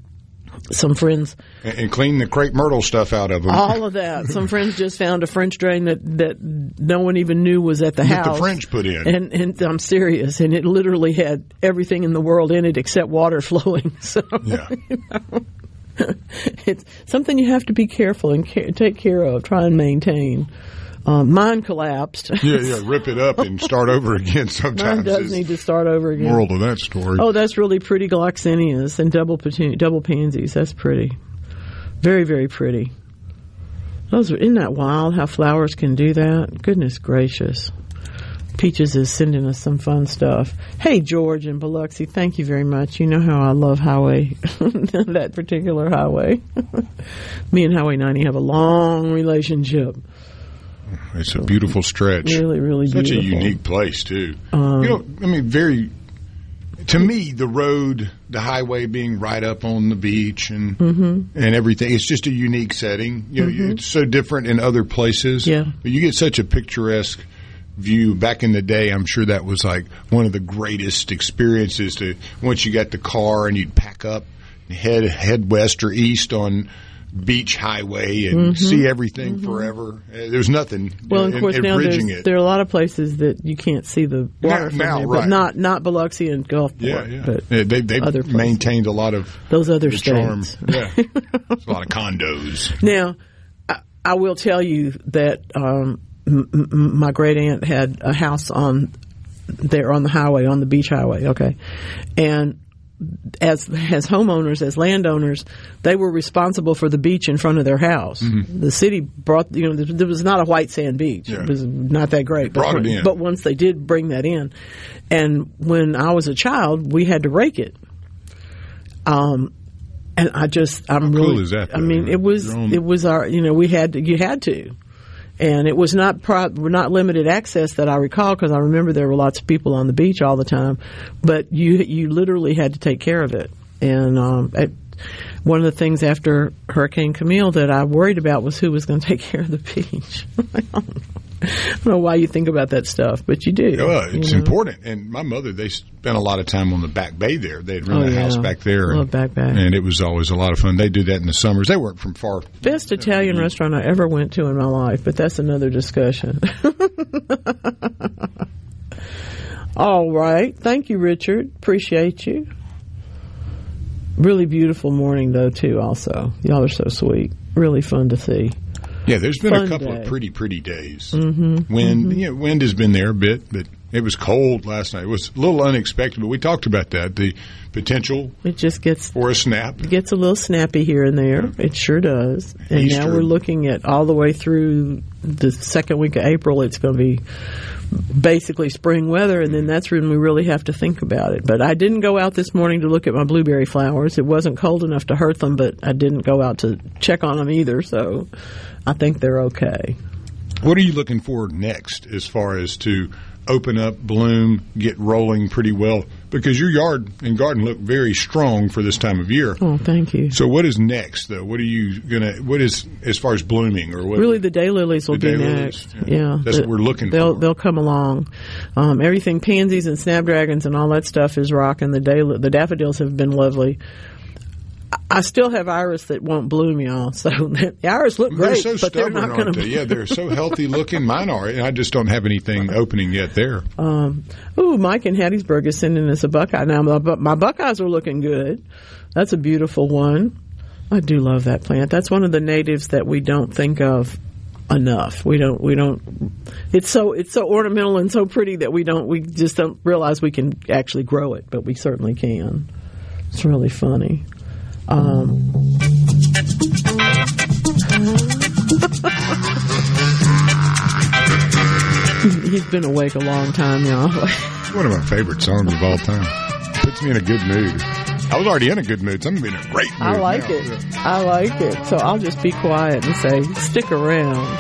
Speaker 4: Some friends...
Speaker 5: And, and clean the crepe myrtle stuff out of them.
Speaker 4: All of that. Some friends just found a French drain that, that no one even knew was at the
Speaker 5: that
Speaker 4: house.
Speaker 5: the French put in.
Speaker 4: And, and I'm serious. And it literally had everything in the world in it except water flowing. So,
Speaker 5: yeah.
Speaker 4: You know, it's something you have to be careful and care, take care of, try and maintain. Um, mine collapsed.
Speaker 5: Yeah, yeah, rip it up and start over again sometimes.
Speaker 4: Mine does need to start over again.
Speaker 5: Moral of that story.
Speaker 4: Oh, that's really pretty gloxinias and double double pansies. That's pretty. Very, very pretty. Those are, isn't that wild how flowers can do that? Goodness gracious. Peaches is sending us some fun stuff. Hey, George in Biloxi, thank you very much. You know how I love Highway, that particular highway. Me and Highway ninety have a long relationship.
Speaker 5: It's a beautiful stretch.
Speaker 4: Really, really
Speaker 5: Such
Speaker 4: beautiful.
Speaker 5: Such a unique place, too.
Speaker 4: Um,
Speaker 5: you know, I mean, very, to me, the road, the highway being right up on the beach and
Speaker 4: mm-hmm.
Speaker 5: and everything, it's just a unique setting. You know,
Speaker 4: mm-hmm.
Speaker 5: it's so different in other places.
Speaker 4: Yeah.
Speaker 5: But you get such a picturesque view. Back in the day, I'm sure that was like one of the greatest experiences to, once you got the car and you'd pack up, head, head west or east on beach highway and
Speaker 4: mm-hmm.
Speaker 5: see everything
Speaker 4: mm-hmm.
Speaker 5: forever. Uh, there's nothing.
Speaker 4: Well, of course,
Speaker 5: in, in
Speaker 4: now
Speaker 5: bridging
Speaker 4: there's,
Speaker 5: it.
Speaker 4: there are a lot of places that you can't see the water
Speaker 5: now,
Speaker 4: from
Speaker 5: now,
Speaker 4: there,
Speaker 5: right.
Speaker 4: but not not Biloxi and Gulfport.
Speaker 5: Yeah, yeah.
Speaker 4: But
Speaker 5: yeah they, they've
Speaker 4: other
Speaker 5: maintained a lot of
Speaker 4: those other
Speaker 5: the
Speaker 4: states.
Speaker 5: Charm. Yeah, there's a lot of condos.
Speaker 4: Now, I, I will tell you that um, m- m- my great aunt had a house on there on the highway, on the beach highway. Okay, and as as homeowners, as landowners, they were responsible for the beach in front of their house. Mm-hmm. The city brought, you know, there was not a white sand beach.
Speaker 5: Yeah.
Speaker 4: It was not that great.
Speaker 5: They brought
Speaker 4: but,
Speaker 5: it in.
Speaker 4: But once they did bring that in, and when I was a child, we had to rake it. Um, and I just, I'm
Speaker 5: How
Speaker 4: really,
Speaker 5: cool is that,
Speaker 4: I mean,
Speaker 5: though?
Speaker 4: it was,
Speaker 5: own...
Speaker 4: it was our, you know, we had to, you had to. And it was not pro- not limited access that I recall, because I remember there were lots of people on the beach all the time. But you you literally had to take care of it. And um, at, one of the things after Hurricane Camille that I worried about was who was going to take care of the beach. I don't know. I don't know why you think about that stuff, but you do.
Speaker 5: Yeah, it's
Speaker 4: you know?
Speaker 5: important. And my mother, they spent a lot of time on the back bay there. They'd run
Speaker 4: oh,
Speaker 5: a
Speaker 4: yeah.
Speaker 5: house back there.
Speaker 4: Love
Speaker 5: and,
Speaker 4: back bay.
Speaker 5: And it was always a lot of fun. They do that in the summers. They weren't from far.
Speaker 4: Best Italian restaurant I ever went to in my life, but that's another discussion. All right. Thank you, Richard. Appreciate you. Really beautiful morning, though, too, also. Y'all are so sweet. Really fun to see.
Speaker 5: Yeah, there's been
Speaker 4: Fun
Speaker 5: a couple
Speaker 4: day.
Speaker 5: of pretty, pretty days.
Speaker 4: Mm-hmm.
Speaker 5: Wind,
Speaker 4: mm-hmm.
Speaker 5: you know, wind has been there a bit, but it was cold last night. It was a little unexpected, but we talked about that, the potential
Speaker 4: it just gets
Speaker 5: for a snap.
Speaker 4: It gets a little snappy here and there. It sure does. And
Speaker 5: Easter.
Speaker 4: now we're looking at all the way through the second week of April, it's going to be basically spring weather, and then that's when we really have to think about it. But I didn't go out this morning to look at my blueberry flowers. It wasn't cold enough to hurt them, but I didn't go out to check on them either, so I think they're okay.
Speaker 5: What are you looking for next as far as to open up, bloom, get rolling pretty well? Because your yard and garden look very strong for this time of year.
Speaker 4: Oh, thank you.
Speaker 5: So what is next, though? What are you going to, what is, as far as blooming? or what?
Speaker 4: Really, the daylilies will be next.
Speaker 5: Yeah.
Speaker 4: yeah.
Speaker 5: That's
Speaker 4: the,
Speaker 5: what we're looking
Speaker 4: they'll,
Speaker 5: for.
Speaker 4: They'll come along. Um, everything, pansies and snapdragons and all that stuff is rocking. The, day, the daffodils have been lovely. I still have iris that won't bloom, y'all. So the iris look great,
Speaker 5: they're so
Speaker 4: but they're
Speaker 5: stubborn,
Speaker 4: not going to.
Speaker 5: Yeah, they're so healthy looking. Mine are, and I just don't have anything opening yet there.
Speaker 4: Um, ooh, Mike in Hattiesburg is sending us a buckeye. Now, my, my buckeyes are looking good. That's a beautiful one. I do love that plant. That's one of the natives that we don't think of enough. We don't. We don't. It's so it's so ornamental and so pretty that we don't. We just don't realize we can actually grow it, but we certainly can. It's really funny. Um, he's been awake a long time, y'all.
Speaker 5: One of my favorite songs of all time. Puts me in a good mood. I was already in a good mood, so I'm going to be in a great mood.
Speaker 4: I like
Speaker 5: now.
Speaker 4: it. I like it. So I'll just be quiet and say, stick around.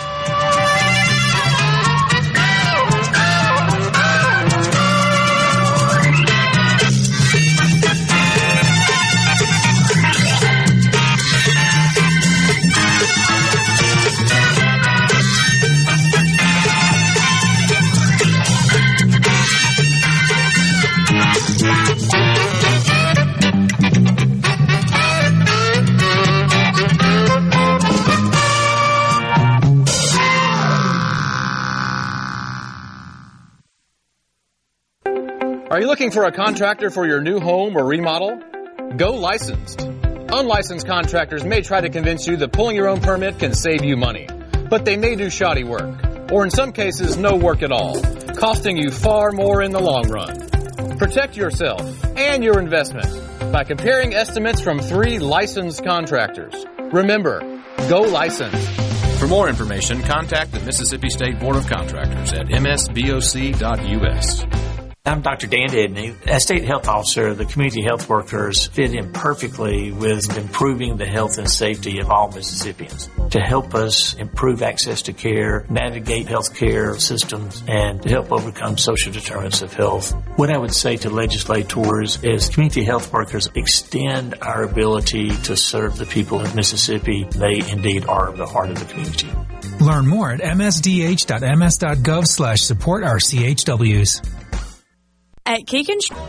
Speaker 13: Are you looking for a contractor for your new home or remodel? Go licensed. Unlicensed contractors may try to convince you that pulling your own permit can save you money, but they may do shoddy work, or in some cases, no work at all, costing you far more in the long run. Protect yourself and your investment by comparing estimates from three licensed contractors. Remember, go licensed.
Speaker 11: For more information, contact the Mississippi State Board of Contractors at m s b o c dot u s.
Speaker 14: I'm Doctor Dan Edney. As state health officer, the community health workers fit in perfectly with improving the health and safety of all Mississippians to help us improve access to care, navigate health care systems, and to help overcome social determinants of health. What I would say to legislators is community health workers extend our ability to serve the people of Mississippi. They indeed are the heart of the community.
Speaker 15: Learn more at m s d h dot m s dot gov slash support our C H Ws.
Speaker 16: At Cake and Sh-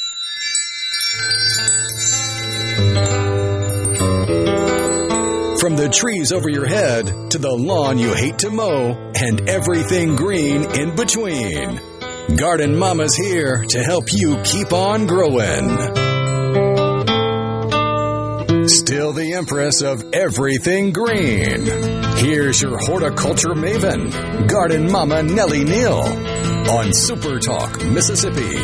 Speaker 1: From the trees over your head to the lawn you hate to mow and everything green in between, Garden Mama's here to help you keep on growing. Still the empress of everything green. Here's your horticulture maven, Garden Mama Nellie Neal, on Super Talk Mississippi.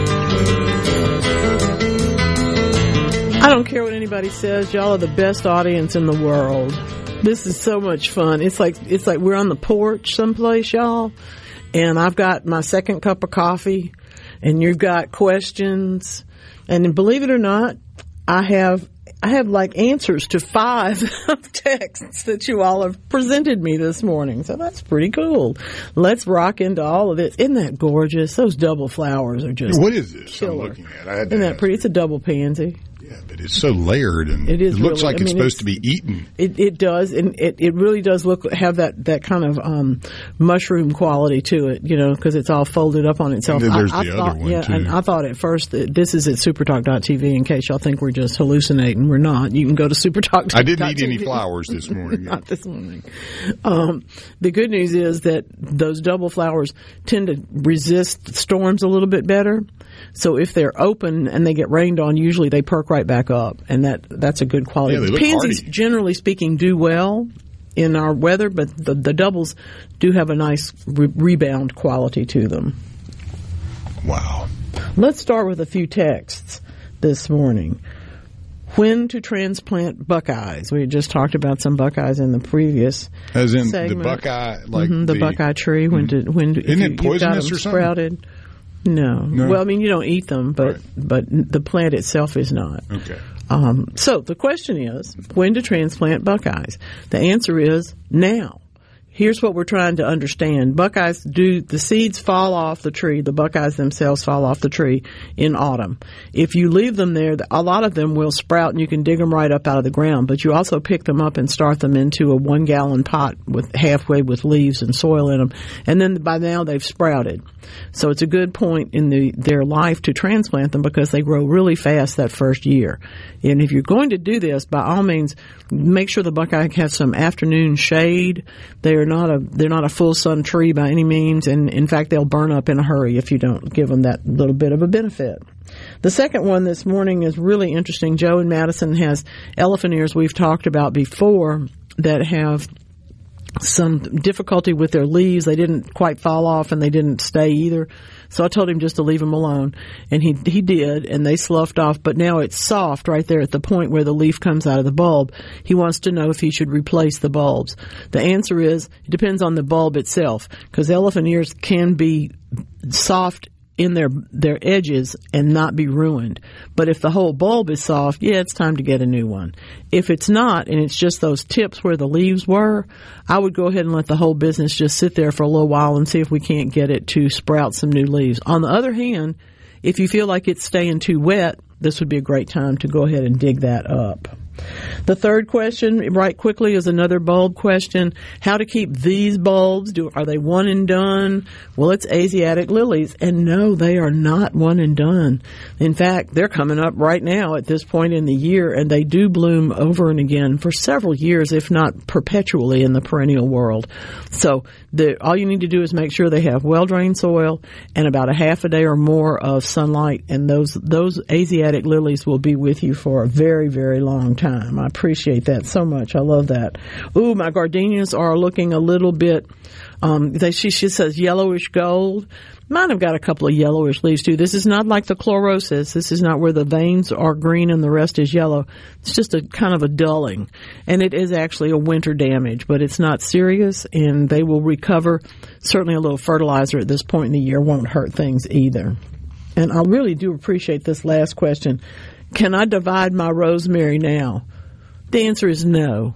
Speaker 4: I don't care what anybody says. Y'all are the best audience in the world. This is so much fun. It's like it's like we're on the porch someplace, y'all, and I've got my second cup of coffee, and you've got questions, and believe it or not, I have. I have like answers to five texts that you all have presented me this morning. So that's pretty cool. Let's rock into all of it. Isn't that gorgeous? Those double flowers are just
Speaker 5: What is this
Speaker 4: killer.
Speaker 5: I'm looking at? I had
Speaker 4: Isn't that pretty? It's a double pansy.
Speaker 5: Yeah, but it's so layered and
Speaker 4: it, is
Speaker 5: it looks
Speaker 4: really,
Speaker 5: like
Speaker 4: I
Speaker 5: it's
Speaker 4: mean,
Speaker 5: supposed
Speaker 4: it's,
Speaker 5: to be eaten.
Speaker 4: It, it does, and it, it really does look have that, that kind of um, mushroom quality to it, you know, because it's all folded up on itself.
Speaker 5: And then there's
Speaker 4: I, I
Speaker 5: the
Speaker 4: thought,
Speaker 5: other one,
Speaker 4: yeah,
Speaker 5: too.
Speaker 4: and I thought at first that this is at supertalk dot t v in case y'all think we're just hallucinating. We're not. You can go to supertalk dot t v.
Speaker 5: I didn't eat any flowers this morning.
Speaker 4: Not this morning. Um, the good news is that those double flowers tend to resist storms a little bit better. So if they're open and they get rained on, usually they perk right back up, and that that's a good quality.
Speaker 5: Yeah, they look
Speaker 4: Pansies,
Speaker 5: hardy.
Speaker 4: generally speaking, do well in our weather, but the, the doubles do have a nice re- rebound quality to them.
Speaker 5: Wow.
Speaker 4: Let's start with a few texts this morning. when to transplant buckeyes. We just talked about some buckeyes in the previous
Speaker 5: As in
Speaker 4: segment.
Speaker 5: the buckeye, like
Speaker 4: mm-hmm, the, the buckeye tree. When mm-hmm. to when
Speaker 5: isn't
Speaker 4: you,
Speaker 5: it poisonous
Speaker 4: or
Speaker 5: something?
Speaker 4: Sprouted. No. no. Well, I mean, you don't eat them, but
Speaker 5: right.
Speaker 4: but the plant itself is not.
Speaker 5: Okay.
Speaker 4: Um, so the question is, when to transplant buckeyes? The answer is now. Here's what we're trying to understand. Buckeyes do, the seeds fall off the tree, the buckeyes themselves fall off the tree in autumn. If you leave them there, a lot of them will sprout and you can dig them right up out of the ground, but you also pick them up and start them into a one gallon pot with halfway with leaves and soil in them. And then by now they've sprouted. So it's a good point in the, their life to transplant them because they grow really fast that first year. And if you're going to do this, by all means, make sure the buckeye has some afternoon shade. They're not a they're not a full sun tree by any means, and in fact they'll burn up in a hurry if you don't give them that little bit of a benefit. The second one this morning is really interesting. Joe in Madison has elephant ears we've talked about before that have some difficulty with their leaves. They didn't quite fall off and they didn't stay either. So I told him just to leave them alone, and he he did, and they sloughed off, but now it's soft right there at the point where the leaf comes out of the bulb. He wants to know if he should replace the bulbs. The answer is it depends on the bulb itself, because elephant ears can be soft in their their edges and not be ruined. But if the whole bulb is soft, yeah, it's time to get a new one. If it's not, and it's just those tips where the leaves were, I would go ahead and let the whole business just sit there for a little while and see if we can't get it to sprout some new leaves. On the other hand, if you feel like it's staying too wet, this would be a great time to go ahead and dig that up. The third question, right quickly, is another bulb question. How to keep these bulbs? Do, are they one and done? Well, it's Asiatic lilies. And no, they are not one and done. In fact, they're coming up right now at this point in the year, and they do bloom over and again for several years, if not perpetually in the perennial world. So the, all you need to do is make sure they have well-drained soil and about a half a day or more of sunlight, and those those Asiatic lilies will be with you for a very, very long time. I appreciate that so much. I love that. Ooh, my gardenias are looking a little bit, um, they, she, she says yellowish gold. Mine have got a couple of yellowish leaves too. This is not like the chlorosis. This is not where the veins are green and the rest is yellow. It's just a kind of a dulling. And it is actually a winter damage, but it's not serious, and they will recover. Certainly a little fertilizer at this point in the year won't hurt things either. And I really do appreciate this last question. Can I divide my rosemary now? The answer is no.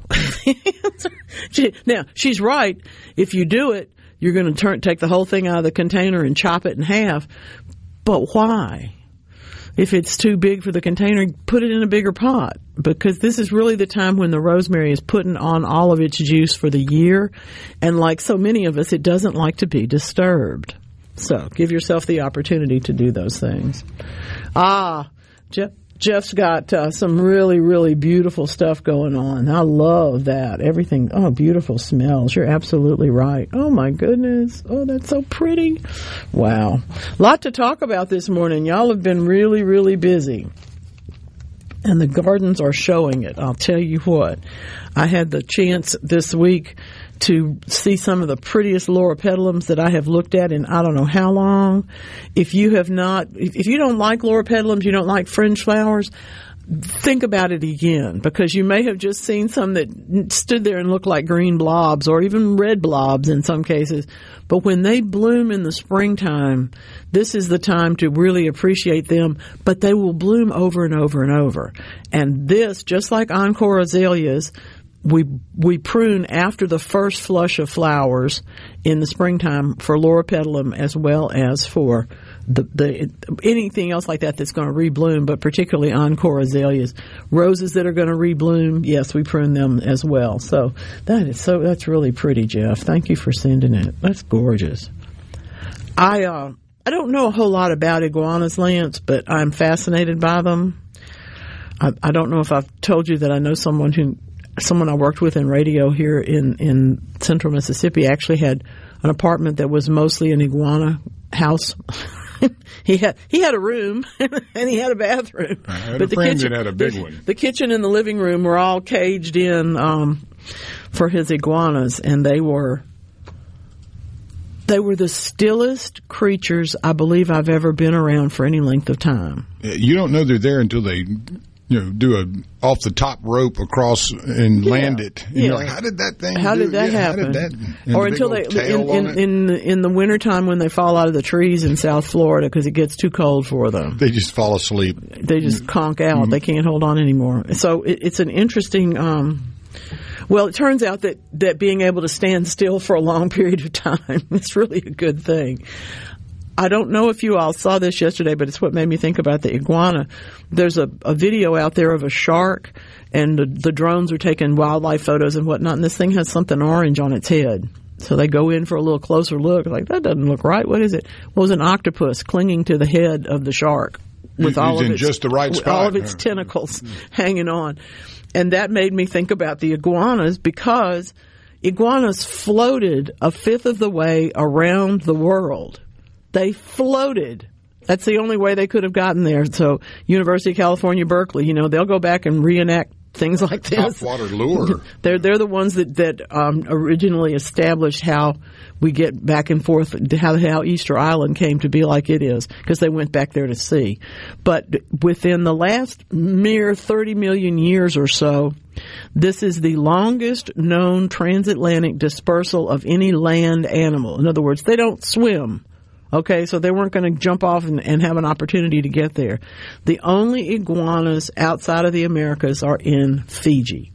Speaker 4: she, now, she's right. If you do it, you're going to turn, take the whole thing out of the container and chop it in half. But why? If it's too big for the container, put it in a bigger pot, because this is really the time when the rosemary is putting on all of its juice for the year. And like so many of us, it doesn't like to be disturbed. So give yourself the opportunity to do those things. Ah, Jeff. Jeff's got uh, some really, really beautiful stuff going on. I love that. Everything. Oh, beautiful smells. You're absolutely right. Oh, my goodness. Oh, that's so pretty. Wow. A lot to talk about this morning. Y'all have been really, really busy. And the gardens are showing it. I'll tell you what. I had the chance this week to see some of the prettiest loropetalums that I have looked at in I don't know how long. If you have not, if you don't like loropetalums, you don't like fringe flowers, think about it again, because you may have just seen some that stood there and looked like green blobs or even red blobs in some cases. But when they bloom in the springtime, this is the time to really appreciate them, but they will bloom over and over and over. And this, just like Encore azaleas, We we prune after the first flush of flowers in the springtime for loropetalum as well as for the, the anything else like that that's going to rebloom, but particularly Encore azaleas. Roses that are going to rebloom, yes, we prune them as well. So that is so that's really pretty, Jeff. Thank you for sending it. That's gorgeous. I uh, I don't know a whole lot about iguanas, Lance, but I'm fascinated by them. I, I don't know if I've told you that I know someone who. Someone I worked with in radio here in, in central Mississippi actually had an apartment that was mostly an iguana house. he had he had a room and he had a bathroom.
Speaker 5: I had
Speaker 4: but
Speaker 5: a
Speaker 4: the
Speaker 5: friend
Speaker 4: kitchen,
Speaker 5: that had a big
Speaker 4: the,
Speaker 5: one.
Speaker 4: The kitchen and the living room were all caged in um, for his iguanas, and they were they were the stillest creatures I believe I've ever been around for any length of time.
Speaker 5: You don't know they're there until they you know, do a off the top rope across and yeah. land it. And
Speaker 4: yeah.
Speaker 5: you're like, how did that thing?
Speaker 4: How
Speaker 5: do
Speaker 4: did that
Speaker 5: yeah,
Speaker 4: happen?
Speaker 5: How did that,
Speaker 4: or until they in in, in the, in the wintertime when they fall out of the trees in South Florida because it gets too cold for them,
Speaker 5: they just fall asleep.
Speaker 4: They just conk out. Mm-hmm. They can't hold on anymore. So it, it's an interesting. Um, well, it turns out that that being able to stand still for a long period of time is really a good thing. I don't know if you all saw this yesterday, but it's what made me think about the iguana. There's a, a video out there of a shark, and the, the drones are taking wildlife photos and whatnot, and this thing has something orange on its head. So they go in for a little closer look, like, that doesn't look right. What is it? Well, it was an octopus clinging to the head of the shark with all of,
Speaker 5: in
Speaker 4: its,
Speaker 5: just the right spot.
Speaker 4: all of its tentacles hanging on. And that made me think about the iguanas, because iguanas floated a fifth of the way around the world. They floated. That's the only way they could have gotten there. So University of California, Berkeley, you know, they'll go back and reenact things like this.
Speaker 5: Top water lure.
Speaker 4: They're they're the ones that that um, originally established how we get back and forth, how how Easter Island came to be like it is, because they went back there to see. But within the last mere thirty million years or so, this is the longest known transatlantic dispersal of any land animal. In other words, they don't swim. Okay, so they weren't going to jump off and, and have an opportunity to get there. The only iguanas outside of the Americas are in Fiji.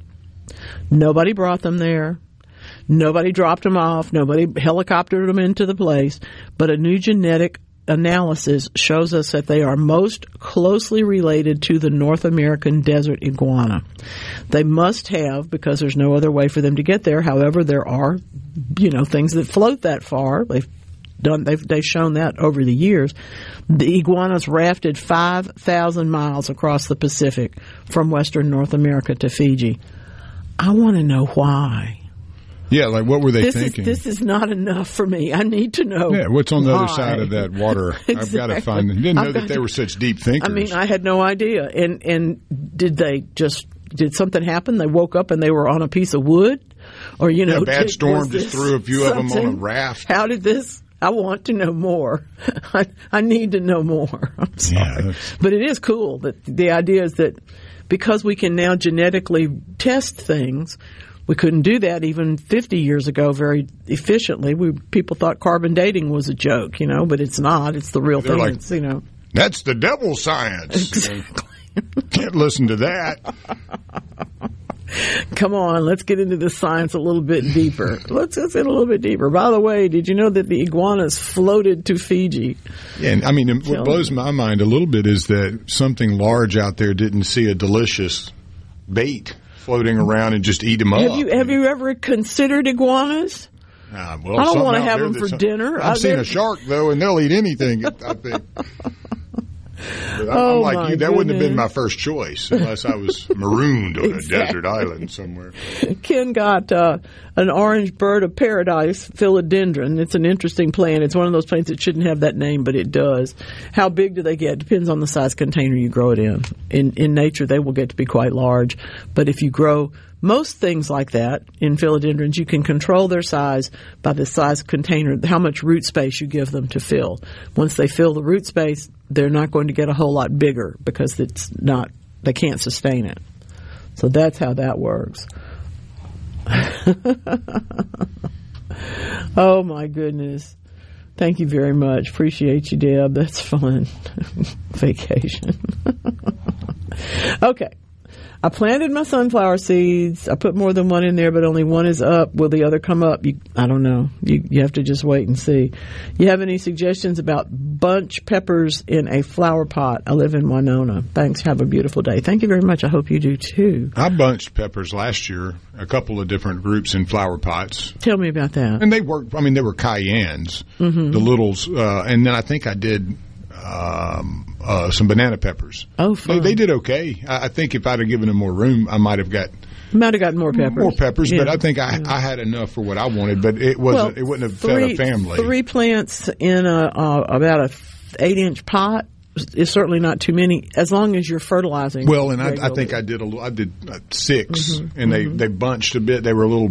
Speaker 4: Nobody brought them there. Nobody dropped them off. Nobody helicoptered them into the place. But a new genetic analysis shows us that they are most closely related to the North American desert iguana. They must have, because there's no other way for them to get there. However, there are, you know, things that float that far. They've Done, they've, they've shown that over the years. The iguanas rafted five thousand miles across the Pacific from western North America to Fiji. I want to know why.
Speaker 5: Yeah, like what were they
Speaker 4: this
Speaker 5: thinking?
Speaker 4: Is, this is not enough for me. I need to know.
Speaker 5: Yeah, what's on the
Speaker 4: why.
Speaker 5: other side of that water?
Speaker 4: Exactly.
Speaker 5: I've got to find them. Didn't know that they
Speaker 4: to,
Speaker 5: were such deep thinkers.
Speaker 4: I mean, I had no idea. And and did they just did something happen? They woke up and they were on a piece of wood, or you know,
Speaker 5: yeah, a bad
Speaker 4: did,
Speaker 5: storm just threw a few
Speaker 4: something?
Speaker 5: of them on a raft.
Speaker 4: How did this? I want to know more. I, I need to know more. I'm sorry. Yeah, but it is cool that the idea is that because we can now genetically test things, we couldn't do that even fifty years ago very efficiently. We people thought carbon dating was a joke, you know, but it's not. It's the real
Speaker 5: They're
Speaker 4: thing.
Speaker 5: Like,
Speaker 4: it's, you know,
Speaker 5: that's the devil's science.
Speaker 4: Exactly.
Speaker 5: Can't listen to that.
Speaker 4: Come on, let's get into the science a little bit deeper. Let's, let's get a little bit deeper. By the way, did you know that the iguanas floated to Fiji?
Speaker 5: Yeah, and I mean, what Tell blows me. my mind a little bit is that something large out there didn't see a delicious bait floating around and just eat them up.
Speaker 4: Have you have you ever considered iguanas?
Speaker 5: Uh, well,
Speaker 4: I don't want to have them for dinner.
Speaker 5: I've seen a shark, though, and they'll eat anything, I think. But I'm,
Speaker 4: oh
Speaker 5: I'm like you. That
Speaker 4: goodness.
Speaker 5: wouldn't have been my first choice unless I was marooned on exactly. a desert island somewhere.
Speaker 4: Ken got uh, an orange bird of paradise, philodendron. It's an interesting plant. It's one of those plants that shouldn't have that name, but it does. How big do they get? Depends on the size container you grow it in. In in nature, they will get to be quite large. But if you grow most things like that in philodendrons, you can control their size by the size container, how much root space you give them to fill. Once they fill the root space, they're not going to get a whole lot bigger because it's not, they can't sustain it. So that's how that works. Oh my goodness. Thank you very much. Appreciate you, Deb. That's fun. Vacation. Okay. I planted my sunflower seeds. I put more than one in there, but only one is up. Will the other come up? You, I don't know. You, you have to just wait and see. You have any suggestions about bunch peppers in a flower pot? I live in Winona. Thanks. Have a beautiful day. Thank you very much. I hope you do too.
Speaker 5: I bunched peppers last year, a couple of different groups in flower pots.
Speaker 4: Tell me about that.
Speaker 5: And they worked. I mean, they were cayennes, mm-hmm. the littles, uh, and then I think I did um, uh, some banana peppers.
Speaker 4: Oh, fun.
Speaker 5: They, they did okay. I, I think if I'd have given them more room, I might have got
Speaker 4: might have gotten more peppers.
Speaker 5: More peppers,
Speaker 4: yeah.
Speaker 5: but I think I,
Speaker 4: yeah.
Speaker 5: I had enough for what I wanted. But it wasn't.
Speaker 4: Well,
Speaker 5: it wouldn't have
Speaker 4: three,
Speaker 5: fed a family.
Speaker 4: Three plants in a uh, about a eight inch pot is certainly not too many, as long as you're fertilizing.
Speaker 5: Well, and I, I think I did a little. I did uh, six, mm-hmm, and they, mm-hmm. they bunched a bit. They were a little.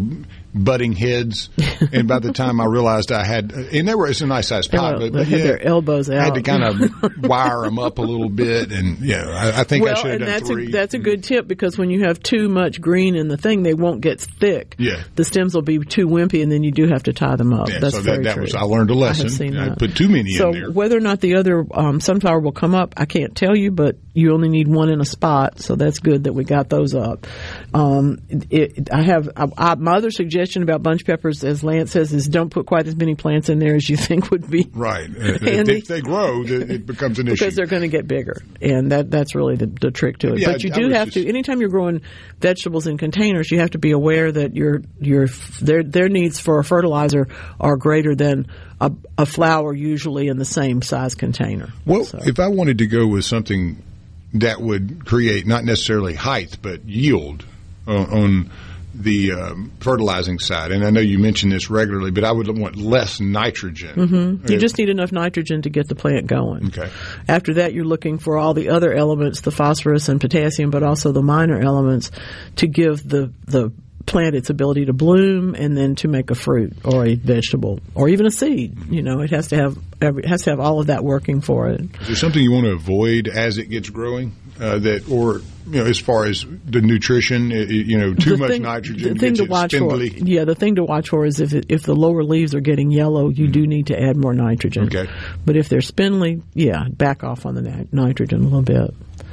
Speaker 5: butting heads. And by the time I realized I had, and they were, it's a nice sized pot,
Speaker 4: uh,
Speaker 5: but,
Speaker 4: they
Speaker 5: but
Speaker 4: had
Speaker 5: yeah,
Speaker 4: their elbows out.
Speaker 5: I had to kind of wire them up a little bit, and yeah, I, I think
Speaker 4: well,
Speaker 5: I should have
Speaker 4: and
Speaker 5: done
Speaker 4: that's
Speaker 5: three.
Speaker 4: A, that's a good tip, because when you have too much green in the thing, they won't get thick.
Speaker 5: Yeah,
Speaker 4: the stems will be too wimpy, and then you do have to tie them up.
Speaker 5: Yeah,
Speaker 4: that's
Speaker 5: so
Speaker 4: very
Speaker 5: that, that
Speaker 4: true.
Speaker 5: was I learned a lesson.
Speaker 4: I have seen
Speaker 5: I
Speaker 4: that.
Speaker 5: put too many
Speaker 4: so
Speaker 5: in there.
Speaker 4: Whether or not the other um, sunflower will come up, I can't tell you, but you only need one in a spot, so that's good that we got those up. Um, it, I have I, I, my other suggestion about bunch peppers, as Lance says, is don't put quite as many plants in there as you think would be
Speaker 5: right. If, if they grow, it becomes an issue
Speaker 4: because they're going to get bigger, and that that's really the, the trick to it.
Speaker 5: Yeah,
Speaker 4: but you
Speaker 5: I,
Speaker 4: do
Speaker 5: I
Speaker 4: have
Speaker 5: just,
Speaker 4: to. Anytime you're growing vegetables in containers, you have to be aware that your your their their needs for a fertilizer are greater than a, a flower usually in the same size container.
Speaker 5: Well,
Speaker 4: so.
Speaker 5: if I wanted to go with something that would create not necessarily height but yield on, on the um, fertilizing side, and I know you mention this regularly, but I would want less nitrogen.
Speaker 4: Mm-hmm. You just need enough nitrogen to get the plant going.
Speaker 5: Okay.
Speaker 4: After that, you're looking for all the other elements, the phosphorus and potassium, but also the minor elements to give the the plant its ability to bloom and then to make a fruit or a vegetable or even a seed. You know, it has to have every, it has to have all of that working for it.
Speaker 5: Is there something you want to avoid as it gets growing? Uh, that, or you know, as far as the nutrition, it, you know, too
Speaker 4: the
Speaker 5: much
Speaker 4: thing,
Speaker 5: nitrogen
Speaker 4: the thing
Speaker 5: gets
Speaker 4: to
Speaker 5: it
Speaker 4: watch
Speaker 5: spindly.
Speaker 4: for, yeah, the thing to watch for is if it, if the lower leaves are getting yellow, you mm. do need to add more nitrogen.
Speaker 5: Okay.
Speaker 4: But if they're spindly, yeah, back off on the nit- nitrogen a little bit.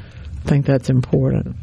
Speaker 4: I think that's important.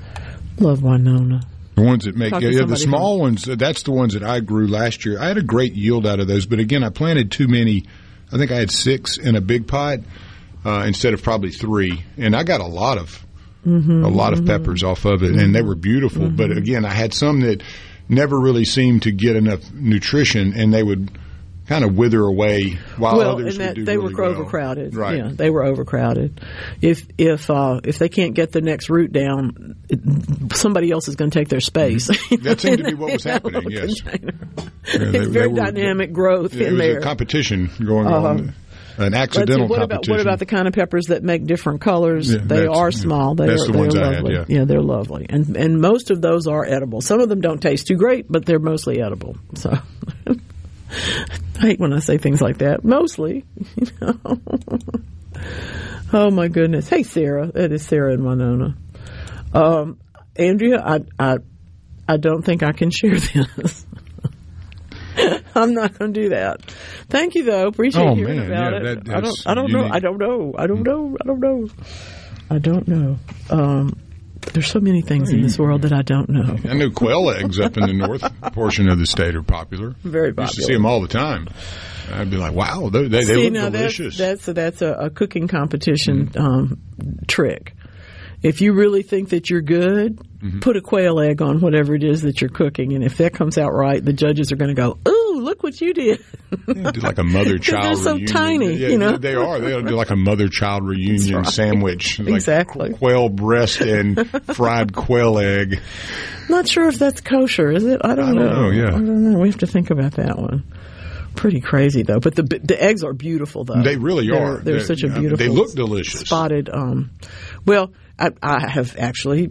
Speaker 4: Love Winona.
Speaker 5: The ones that make,
Speaker 4: Talk
Speaker 5: yeah,
Speaker 4: to
Speaker 5: yeah the small
Speaker 4: from,
Speaker 5: ones, that's the ones that I grew last year. I had a great yield out of those, but again, I planted too many. I think I had six in a big pot uh, instead of probably three, and I got a lot of
Speaker 4: mm-hmm,
Speaker 5: a lot
Speaker 4: mm-hmm.
Speaker 5: of peppers off of it, and they were beautiful.
Speaker 4: Mm-hmm.
Speaker 5: But again, I had some that never really seemed to get enough nutrition, and they would kind of wither away while
Speaker 4: well,
Speaker 5: others
Speaker 4: and that
Speaker 5: would do
Speaker 4: they
Speaker 5: really
Speaker 4: were
Speaker 5: well.
Speaker 4: overcrowded.
Speaker 5: Right.
Speaker 4: Yeah, they were overcrowded. If if uh, if they can't get the next root down, it, somebody else is going to take their space.
Speaker 5: Mm-hmm. That seemed to be what was happening. Yes, yeah,
Speaker 4: it's
Speaker 5: they,
Speaker 4: very
Speaker 5: they were,
Speaker 4: dynamic growth
Speaker 5: yeah,
Speaker 4: in
Speaker 5: it was
Speaker 4: there.
Speaker 5: A competition going
Speaker 4: uh-huh.
Speaker 5: on. An accidental
Speaker 4: see, what
Speaker 5: competition.
Speaker 4: About, what about the kind of peppers that make different colors?
Speaker 5: Yeah,
Speaker 4: they are small. They
Speaker 5: that's
Speaker 4: are,
Speaker 5: the ones
Speaker 4: they're
Speaker 5: I
Speaker 4: lovely.
Speaker 5: had, yeah.
Speaker 4: yeah, they're lovely, and and most of those are edible. Some of them don't taste too great, but they're mostly edible. So I hate when I say things like that. Mostly, you know. Oh my goodness! Hey, Sarah, that is Sarah and Winona. Um, Andrea, I I I don't think I can share this. I'm not going to do that. Thank you, though. Appreciate
Speaker 5: oh,
Speaker 4: hearing
Speaker 5: man.
Speaker 4: about
Speaker 5: yeah,
Speaker 4: it.
Speaker 5: that,
Speaker 4: I don't. I don't know.
Speaker 5: Need...
Speaker 4: I don't know. I don't know. I don't know. I don't know. Um, there's so many things in this world that I don't know.
Speaker 5: I know quail eggs up in the north portion of the state are popular.
Speaker 4: Very popular.
Speaker 5: I used to see them all the time. I'd be like, wow, they, they, they
Speaker 4: see,
Speaker 5: look
Speaker 4: now
Speaker 5: delicious.
Speaker 4: That's that's, that's a, a cooking competition mm-hmm. um, trick. If you really think that you're good, mm-hmm. put a quail egg on whatever it is that you're cooking, and if that comes out right, the judges are going to go, "Ooh, look what you did!"
Speaker 5: Yeah, do like a mother-child
Speaker 4: they're so
Speaker 5: reunion.
Speaker 4: tiny,
Speaker 5: yeah,
Speaker 4: you know.
Speaker 5: They are. They'll do like a mother-child reunion right. sandwich, like
Speaker 4: exactly.
Speaker 5: Quail breast and fried quail egg.
Speaker 4: Not sure if that's kosher, is it? I don't,
Speaker 5: I don't
Speaker 4: know.
Speaker 5: know. Yeah,
Speaker 4: I don't know. We have to think about that one. Pretty crazy though, but the the eggs are beautiful though.
Speaker 5: They really
Speaker 4: they're,
Speaker 5: are.
Speaker 4: They're, they're such a beautiful.
Speaker 5: They look delicious.
Speaker 4: Spotted. Um, well, I, I have actually.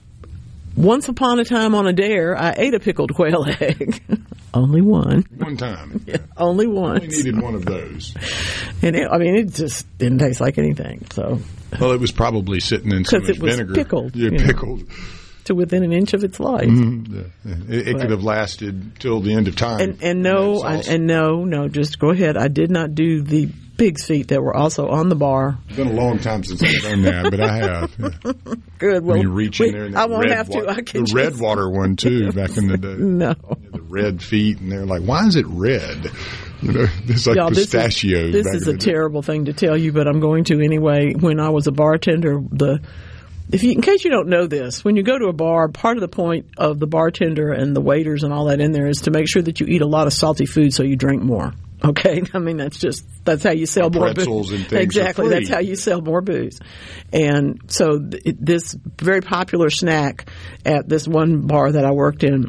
Speaker 4: Once upon a time on a dare, I ate a pickled quail egg. Only one.
Speaker 5: One time.
Speaker 4: Yeah, only one.
Speaker 5: I needed one of those.
Speaker 4: And it, I mean, it just didn't taste like anything. So.
Speaker 5: Well, it was probably sitting in so much
Speaker 4: it was
Speaker 5: vinegar.
Speaker 4: Pickled.
Speaker 5: Yeah, pickled. Know.
Speaker 4: To within an inch of its life.
Speaker 5: Mm-hmm. It, it could have lasted till the end of time.
Speaker 4: And, and no, I, and no, no, just go ahead. I did not do the pig's feet that were also on the bar.
Speaker 5: It's been a long time since I've done that, but I have. Yeah.
Speaker 4: Good. Well,
Speaker 5: when you reach in there, and
Speaker 4: I won't
Speaker 5: red
Speaker 4: have to.
Speaker 5: Water,
Speaker 4: I can
Speaker 5: the
Speaker 4: just...
Speaker 5: red water one too, back in the day.
Speaker 4: No,
Speaker 5: yeah, the red feet, and they're like, "Why is it red?" You know, it's like
Speaker 4: Y'all,
Speaker 5: pistachios.
Speaker 4: This is, this is a terrible thing to tell you, but I'm going to anyway. When I was a bartender, the If you, in case you don't know this, when you go to a bar, part of the point of the bartender and the waiters and all that in there is to make sure that you eat a lot of salty food so you drink more. Okay? I mean, that's just, that's how you sell more
Speaker 5: pretzels
Speaker 4: booze.
Speaker 5: And things
Speaker 4: exactly.
Speaker 5: Are free.
Speaker 4: That's how you sell more booze. And so th- this very popular snack at this one bar that I worked in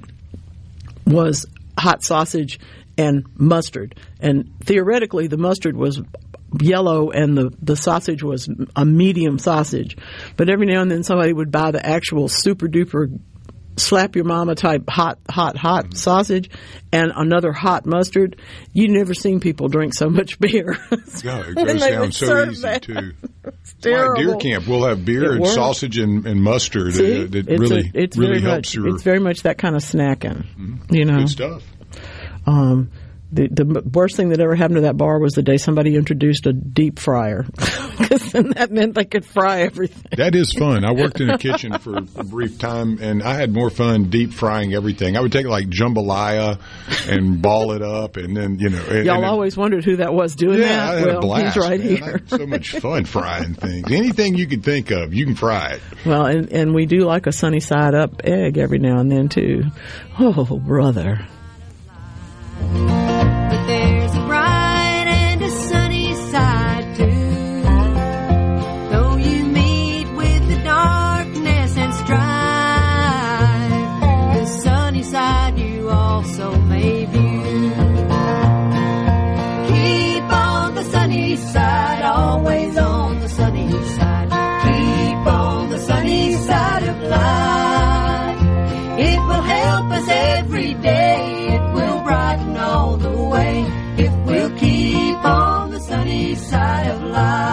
Speaker 4: was hot sausage and mustard. And theoretically, the mustard was yellow and the, the sausage was a medium sausage. But every now and then somebody would buy the actual super duper slap your mama type hot, hot, hot mm-hmm. sausage and another hot mustard. You've never seen people drink so much beer.
Speaker 5: No, it goes down so easy, that. too.
Speaker 4: It's terrible.
Speaker 5: Like deer camp, we'll have beer it and works. sausage and, and mustard.
Speaker 4: See?
Speaker 5: It, it really,
Speaker 4: a, it's
Speaker 5: really
Speaker 4: very
Speaker 5: helps
Speaker 4: much,
Speaker 5: your...
Speaker 4: It's very much that kind of snacking, mm-hmm. you know.
Speaker 5: Good stuff.
Speaker 4: Um, The, the worst thing that ever happened to that bar was the day somebody introduced a deep fryer, because then that meant they could fry everything.
Speaker 5: That is fun. I worked in a kitchen for a brief time, and I had more fun deep frying everything. I would take like jambalaya and ball it up, and then, you know. And,
Speaker 4: Y'all
Speaker 5: and
Speaker 4: always wondered who that was doing
Speaker 5: yeah,
Speaker 4: that.
Speaker 5: I had
Speaker 4: well,
Speaker 5: a blast,
Speaker 4: he's right
Speaker 5: man.
Speaker 4: here.
Speaker 5: I had so much fun frying things. Anything you could think of, you can fry it.
Speaker 4: Well, and, and we do like a sunny side up egg every now and then, too. Oh, brother.
Speaker 17: But there's a bright and a sunny side too. Though you meet with the darkness and strife, the sunny side you also may view. Keep on the sunny side, always on the sunny side. Keep on the sunny side of life. It will help us every day. Brighten all the way if we'll keep on the sunny side of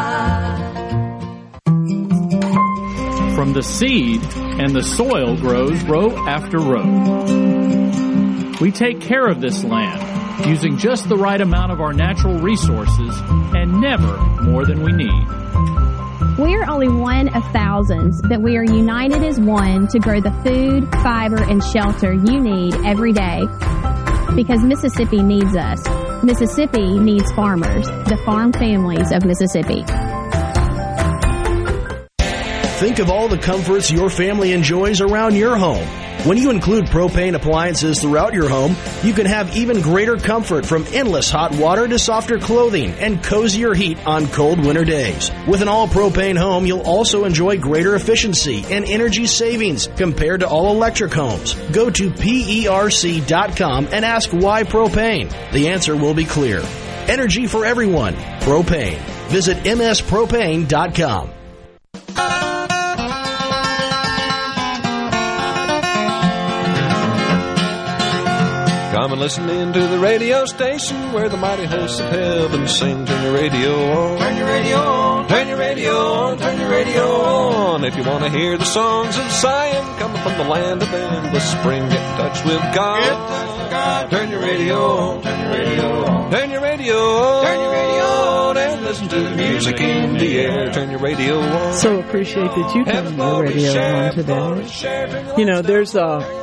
Speaker 17: life.
Speaker 18: From the seed and the soil grows row after row. We take care of this land using just the right amount of our natural resources and never more than we need.
Speaker 19: We are only one of thousands, but we are united as one to grow the food, fiber, and shelter you need every day. Because Mississippi needs us. Mississippi needs farmers, the farm families of Mississippi.
Speaker 20: Think of all the comforts your family enjoys around your home. When you include propane appliances throughout your home, you can have even greater comfort, from endless hot water to softer clothing and cozier heat on cold winter days. With an all-propane home, you'll also enjoy greater efficiency and energy savings compared to all-electric homes. Go to P E R C dot com and ask why propane. The answer will be clear. Energy for everyone. Propane. Visit M S propane dot com.
Speaker 21: Come and listen in to the radio station where the mighty hosts of heaven sing. Turn your radio on. Turn your radio on. Turn your radio on. Turn your radio on. If you want to hear the songs of Zion coming from the land of endless spring, get in touch with God. Get in touch with God. Turn your radio on. Turn your radio on. Turn your radio on. Turn your radio on. And listen to the music in the air. Turn your radio on.
Speaker 4: So appreciate that you turned your radio on today. You know, there's a...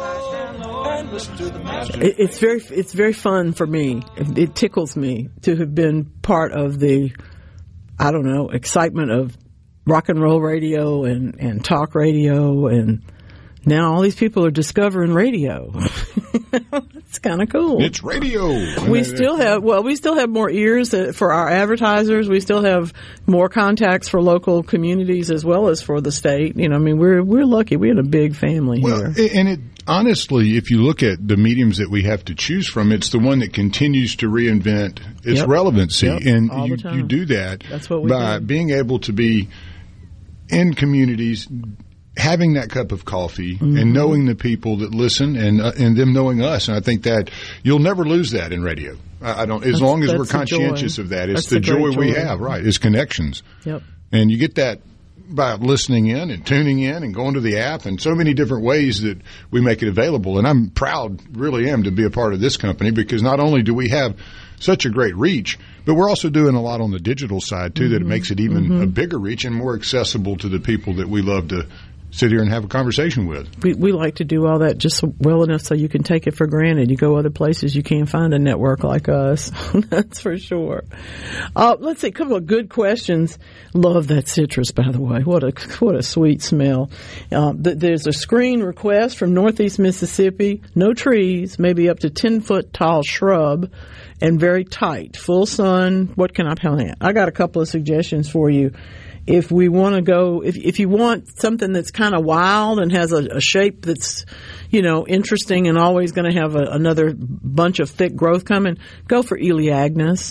Speaker 4: It's very, it's very fun for me. It tickles me to have been part of the, I don't know, excitement of rock and roll radio and, and talk radio, and now all these people are discovering radio. It's kind of cool.
Speaker 5: It's radio.
Speaker 4: We still have, well, we still have more ears for our advertisers. We still have more contacts for local communities as well as for the state. You know, I mean, we're we're lucky. We're in a big family
Speaker 5: well,
Speaker 4: here.
Speaker 5: And it honestly, if you look at the mediums that we have to choose from, it's the one that continues to reinvent its yep. relevancy,
Speaker 4: yep.
Speaker 5: and
Speaker 4: All
Speaker 5: you
Speaker 4: the time.
Speaker 5: you do that
Speaker 4: That's what we
Speaker 5: by
Speaker 4: do.
Speaker 5: being able to be in communities, having that cup of coffee, mm-hmm. and knowing the people that listen, and uh, and them knowing us. And I think that you'll never lose that in radio. I, I don't, as
Speaker 4: that's,
Speaker 5: long as we're
Speaker 4: the
Speaker 5: conscientious
Speaker 4: joy.
Speaker 5: of that. It's
Speaker 4: that's
Speaker 5: the,
Speaker 4: the
Speaker 5: joy,
Speaker 4: joy
Speaker 5: we have, right? It's connections.
Speaker 4: Yep.
Speaker 5: And you get that by listening in and tuning in and going to the app, and so many different ways that we make it available. And I'm proud, really am, to be a part of this company, because not only do we have such a great reach, but we're also doing a lot on the digital side, too, mm-hmm. that it makes it even mm-hmm. a bigger reach and more accessible to the people that we love to sit here and have a conversation with.
Speaker 4: We, we like to do all that just well enough so you can take it for granted. You go other places, you can't find a network like us. That's for sure. Uh, let's see, a couple of good questions. Love that citrus, by the way. What a what a sweet smell. Uh, th- there's a screen request from Northeast Mississippi. No trees, maybe up to ten foot tall shrub, and very tight. Full sun. What can I plant? I got a couple of suggestions for you. If we want to go, if if you want something that's kind of wild and has a, a shape that's, you know, interesting and always going to have a, another bunch of thick growth coming, go for Elaeagnus.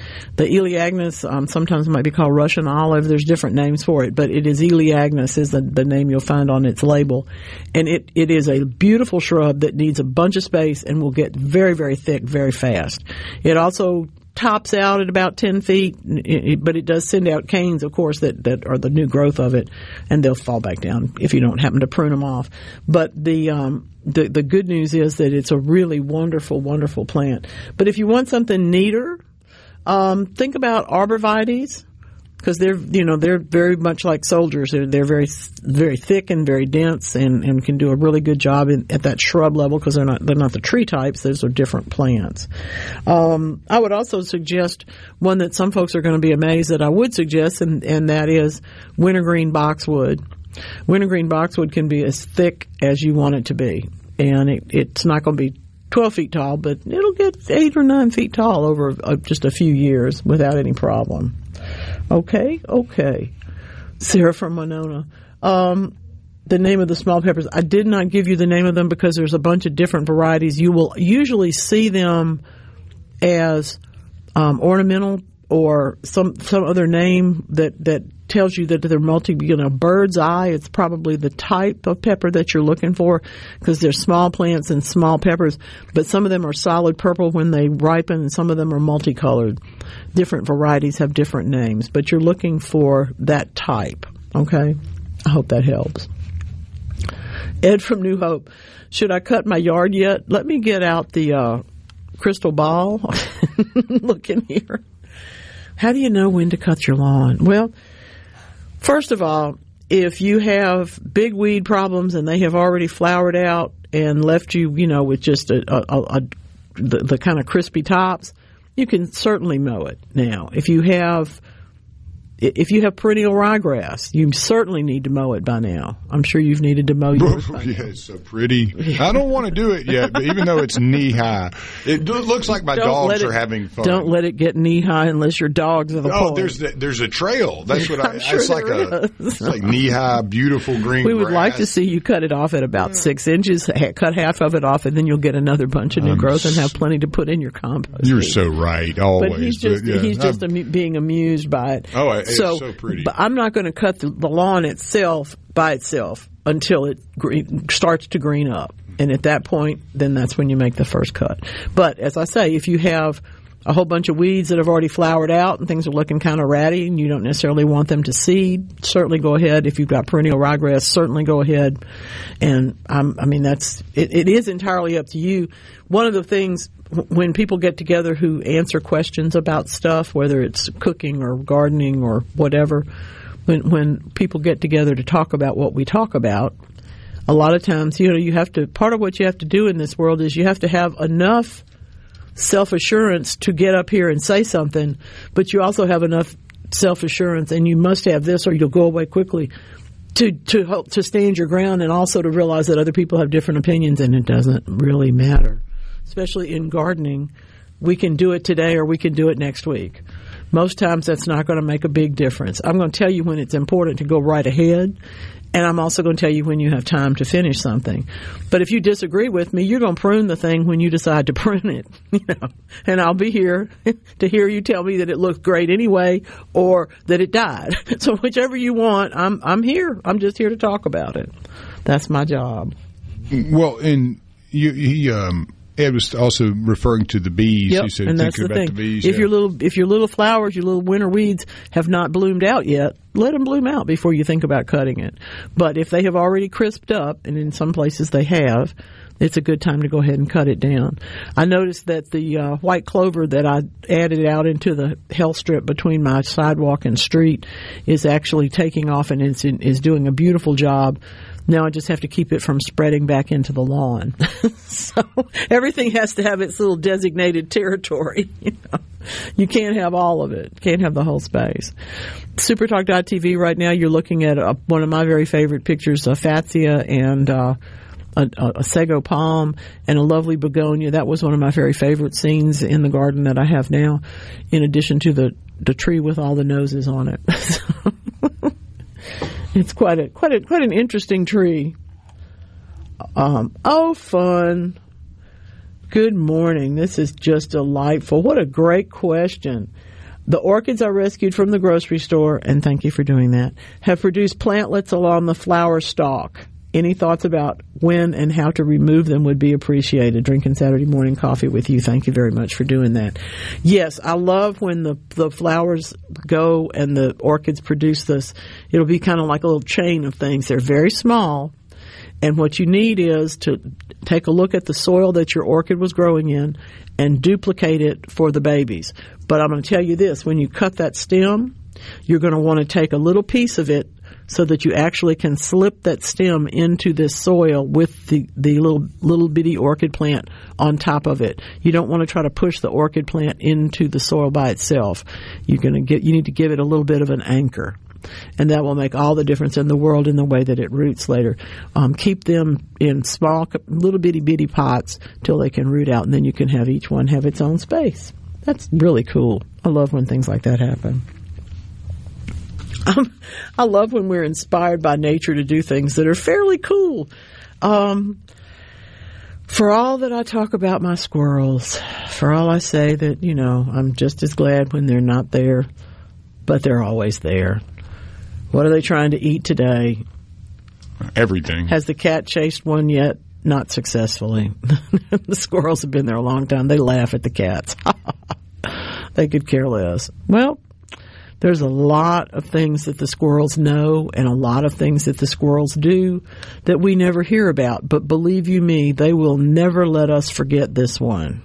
Speaker 4: The Elaeagnus um, sometimes might be called Russian olive. There's different names for it, but it is Elaeagnus is the, the name you'll find on its label. And it, it is a beautiful shrub that needs a bunch of space and will get very, very thick very fast. It also tops out at about ten feet, but it does send out canes, of course, that, that are the new growth of it, and they'll fall back down if you don't happen to prune them off. But the um, the, the good news is that it's a really wonderful, wonderful plant. But if you want something neater, um, think about arborvitaes, because they're, you know, they're very much like soldiers. They're, they're very, very thick and very dense, and, and can do a really good job in, at that shrub level, because they're not, they're not the tree types. Those are different plants. Um, I would also suggest one that some folks are going to be amazed that I would suggest, and, and that is wintergreen boxwood. Wintergreen boxwood can be as thick as you want it to be, and it, it's not going to be twelve feet tall, but it'll get eight or nine feet tall over uh, just a few years without any problem. Okay, okay. Sarah from Winona. Um, the name of the small peppers. I did not give you the name of them because there's a bunch of different varieties. You will usually see them as um, ornamental or some some other name that, that tells you that they're multi, you know, bird's eye. It's probably the type of pepper that you're looking for, because there's small plants and small peppers, but some of them are solid purple when they ripen, and some of them are multicolored. Different varieties have different names, but you're looking for that type. Okay? I hope that helps. Ed from New Hope. Should I cut my yard yet? Let me get out the uh, crystal ball. Look in here. How do you know when to cut your lawn? Well, first of all, if you have big weed problems and they have already flowered out and left you, you know, with just a, a, a, a the, the kind of crispy tops, you can certainly mow it now. If you have If you have perennial ryegrass, you certainly need to mow it by now. I'm sure you've needed to mow yours by
Speaker 5: yeah, it's so pretty. I don't want to do it yet, but even though it's knee high, it looks like my don't dogs it, are having fun.
Speaker 4: Don't let it get knee high unless your dogs are the
Speaker 5: Oh,
Speaker 4: point.
Speaker 5: there's the, there's a trail. That's what I.
Speaker 4: I'm sure
Speaker 5: it's like a
Speaker 4: is.
Speaker 5: it's like knee high, beautiful green.
Speaker 4: We would
Speaker 5: grass.
Speaker 4: like to see you cut it off at about yeah. six inches. Ha- cut half of it off, and then you'll get another bunch of new um, growth and have plenty to put in your compost.
Speaker 5: You're so right. Always.
Speaker 4: But he's just
Speaker 5: but, yeah,
Speaker 4: he's just amu- being amused by it.
Speaker 5: Oh, it's so, so pretty.
Speaker 4: But I'm not going to cut the, the lawn itself by itself until it green, starts to green up. And at that point, then that's when you make the first cut. But as I say, if you have a whole bunch of weeds that have already flowered out and things are looking kind of ratty and you don't necessarily want them to seed, certainly go ahead. If you've got perennial ryegrass, certainly go ahead. And um, I mean, that's it, it is entirely up to you. One of the things when people get together who answer questions about stuff, whether it's cooking or gardening or whatever, when when people get together to talk about what we talk about, a lot of times, you know, you have to, part of what you have to do in this world is you have to have enough self-assurance to get up here and say something, but you also have enough self-assurance, and you must have this or you'll go away quickly, to to help to stand your ground, and also to realize that other people have different opinions, and it doesn't really matter. Especially in gardening, we can do it today or we can do it next week. Most times that's not going to make a big difference. I'm going to tell you when it's important to go right ahead, and I'm also going to tell you when you have time to finish something. But if you disagree with me, you're going to prune the thing when you decide to prune it, you know. And I'll be here to hear you tell me that it looked great anyway, or that it died. So whichever you want, I'm I'm here. I'm just here to talk about it. That's my job.
Speaker 5: Well, and you, he um. Ed was also referring to the bees.
Speaker 4: Yep,
Speaker 5: He said,
Speaker 4: and that's the
Speaker 5: about
Speaker 4: thing.
Speaker 5: The bees,
Speaker 4: if
Speaker 5: yeah.
Speaker 4: your little if your little flowers, your little winter weeds have not bloomed out yet, let them bloom out before you think about cutting it. But if they have already crisped up, and in some places they have, it's a good time to go ahead and cut it down. I noticed that the uh, white clover that I added out into the health strip between my sidewalk and street is actually taking off, and is, is doing a beautiful job. Now I just have to keep it from spreading back into the lawn. So everything has to have its little designated territory. You know, you can't have all of it. Can't have the whole space. Supertalk dot T V right now, you're looking at a, one of my very favorite pictures of Fatsia and uh, a, a sago palm and a lovely begonia. That was one of my very favorite scenes in the garden that I have now, in addition to the, the tree with all the noses on it. It's quite a quite a quite an interesting tree. Um, oh, fun! Good morning. This is just delightful. What a great question. The orchids are rescued from the grocery store, and thank you for doing that, have produced plantlets along the flower stalk. Any thoughts about when and how to remove them would be appreciated. Drinking Saturday morning coffee with you. Thank you very much for doing that. Yes, I love when the, the flowers go and the orchids produce this. It'll be kind of like a little chain of things. They're very small. And what you need is to take a look at the soil that your orchid was growing in and duplicate it for the babies. But I'm going to tell you this. When you cut that stem, you're going to want to take a little piece of it so that you actually can slip that stem into this soil with the, the little little bitty orchid plant on top of it. You don't want to try to push the orchid plant into the soil by itself. You're going to get you need to give it a little bit of an anchor. And that will make all the difference in the world in the way that it roots later. Um, keep them in small, little bitty bitty pots till they can root out, and then you can have each one have its own space. That's really cool. I love when things like that happen. Um, I love when we're inspired by nature to do things that are fairly cool. Um, for all that I talk about my squirrels, for all I say that, you know, I'm just as glad when they're not there, but they're always there. What are they trying to eat today?
Speaker 5: Everything.
Speaker 4: Has the cat chased one yet? Not successfully. The squirrels have been there a long time. They laugh at the cats. They could care less. Well, there's a lot of things that the squirrels know and a lot of things that the squirrels do that we never hear about. But believe you me, they will never let us forget this one.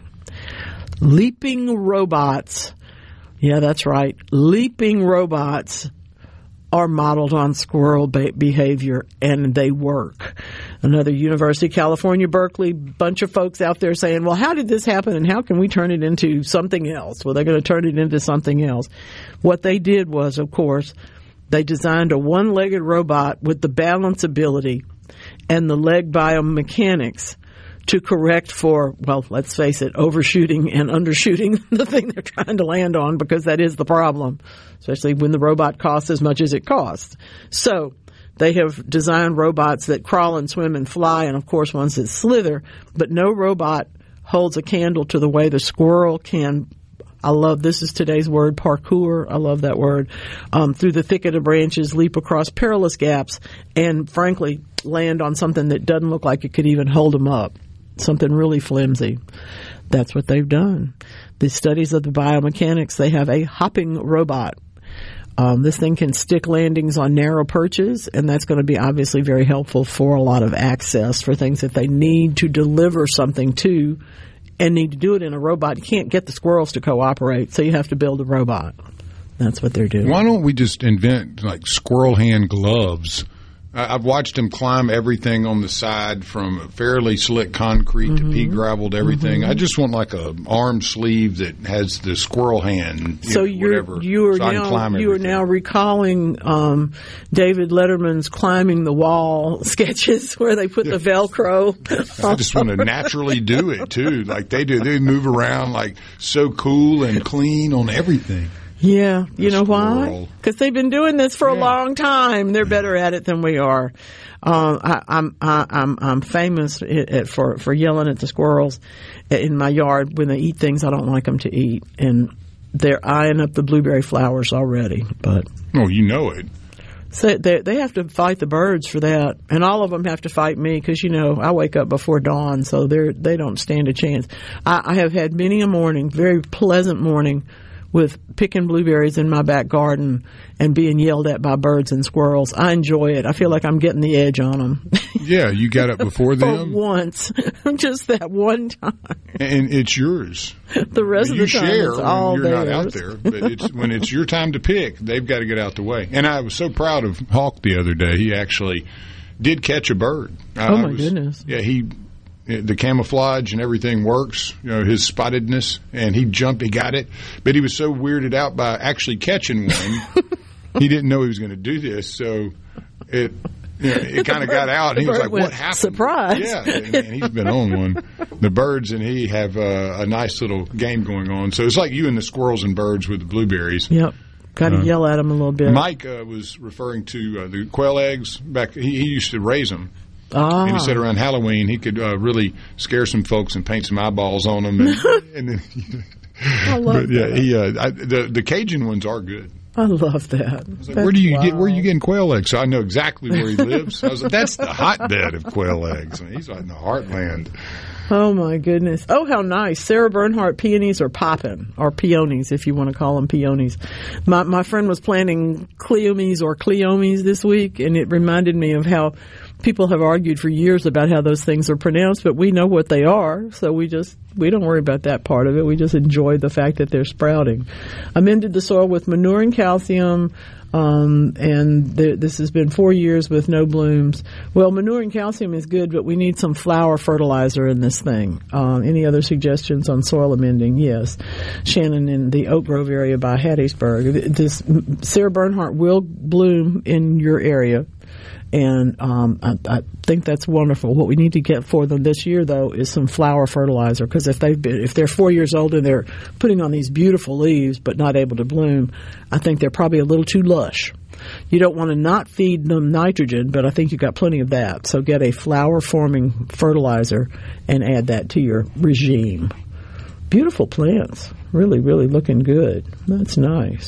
Speaker 4: Leaping robots. Yeah, that's right. Leaping robots are modeled on squirrel be- behavior, and they work. Another University of California, Berkeley, bunch of folks out there saying, well, how did this happen and how can we turn it into something else? Well, they're going to turn it into something else. What they did was, of course, they designed a one-legged robot with the balance ability and the leg biomechanics to correct for, well, let's face it, overshooting and undershooting the thing they're trying to land on, because that is the problem, especially when the robot costs as much as it costs. So they have designed robots that crawl and swim and fly, and, of course, ones that slither, but no robot holds a candle to the way the squirrel can. I love, this is today's word, parkour. I love that word. Um, through the thicket of branches, leap across perilous gaps, and, frankly, land on something that doesn't look like it could even hold them up. Something really flimsy. That's what they've done. The studies of the biomechanics, they have a hopping robot. Um, this thing can stick landings on narrow perches, and that's going to be obviously very helpful for a lot of access for things that they need to deliver something to and need to do it in a robot. You can't get the squirrels to cooperate, so you have to build a robot. That's what they're doing.
Speaker 5: Why don't we just invent, like, squirrel hand gloves? I've watched him climb everything on the side, from fairly slick concrete mm-hmm. to pea graveled everything. Mm-hmm. I just want like a arm sleeve that has the squirrel hand. You
Speaker 4: so
Speaker 5: know,
Speaker 4: you're
Speaker 5: whatever,
Speaker 4: you are
Speaker 5: so
Speaker 4: now you are now recalling um, David Letterman's climbing the wall sketches where they put yeah. the Velcro.
Speaker 5: I just want to naturally do it too, like they do. They move around like so cool and clean on everything.
Speaker 4: Yeah, you know why? Because they've been doing this for yeah. a long time. They're better at it than we are. Um, I, I'm I, I'm I'm famous at, at, for for yelling at the squirrels in my yard when they eat things I don't like them to eat, and they're eyeing up the blueberry flowers already. But
Speaker 5: oh, you know it.
Speaker 4: So they they have to fight the birds for that, and all of them have to fight me because you know I wake up before dawn, so they they don't stand a chance. I, I have had many a morning, very pleasant morning, with picking blueberries in my back garden and being yelled at by birds and squirrels. I enjoy it. I feel like I'm getting the edge on them.
Speaker 5: Yeah, you got it before them?
Speaker 4: For once. Just that one time.
Speaker 5: And it's yours.
Speaker 4: The rest
Speaker 5: you
Speaker 4: of the time
Speaker 5: share
Speaker 4: it's all
Speaker 5: when you're
Speaker 4: theirs.
Speaker 5: not out there. But it's, when it's your time to pick, they've got to get out the way. And I was so proud of Hawk the other day. He actually did catch a bird. I,
Speaker 4: oh, my
Speaker 5: was,
Speaker 4: goodness.
Speaker 5: Yeah, he... The camouflage and everything works, you know, his spottedness, and he jumped, he got it, but he was so weirded out by actually catching one, he didn't know he was going to do this, so it you know, it kind of got out, and he was like, what happened?
Speaker 4: Surprise.
Speaker 5: Yeah, and, and he's been on one. The birds and he have uh, a nice little game going on, so it's like you and the squirrels and birds with the blueberries.
Speaker 4: Yep. Got to uh, yell at him a little bit.
Speaker 5: Mike uh, was referring to uh, the quail eggs. Back, he, he used to raise them.
Speaker 4: Ah.
Speaker 5: And he said around Halloween he could uh, really scare some folks and paint some eyeballs on them. And, and then,
Speaker 4: I love
Speaker 5: but, yeah,
Speaker 4: that.
Speaker 5: he, uh, I, the the Cajun ones are good.
Speaker 4: I love that.
Speaker 5: Like, where do you wow. get where are you getting quail eggs? So I know exactly where he lives. I was like, that's the hotbed of quail eggs. I mean, he's in the heartland.
Speaker 4: Oh my goodness! Oh, how nice! Sarah Bernhardt, peonies are popping, or peonies if you want to call them peonies. My my friend was planting cleomes or cleomes this week, and it reminded me of how people have argued for years about how those things are pronounced, but we know what they are, so we just we don't worry about that part of it. We just enjoy the fact that they're sprouting. Amended the soil with manure and calcium. Um, and th- this has been four years with no blooms. Well, manure and calcium is good, but we need some flower fertilizer in this thing. Uh, any other suggestions on soil amending? Yes. Shannon in the Oak Grove area by Hattiesburg. This Sarah Bernhardt will bloom in your area. And um, I, I think that's wonderful. What we need to get for them this year, though, is some flower fertilizer. Because if they've been, if they're four years old and they're putting on these beautiful leaves but not able to bloom, I think they're probably a little too lush. You don't want to not feed them nitrogen, but I think you've got plenty of that. So get a flower-forming fertilizer and add that to your regime. Beautiful plants, really, really looking good. That's nice.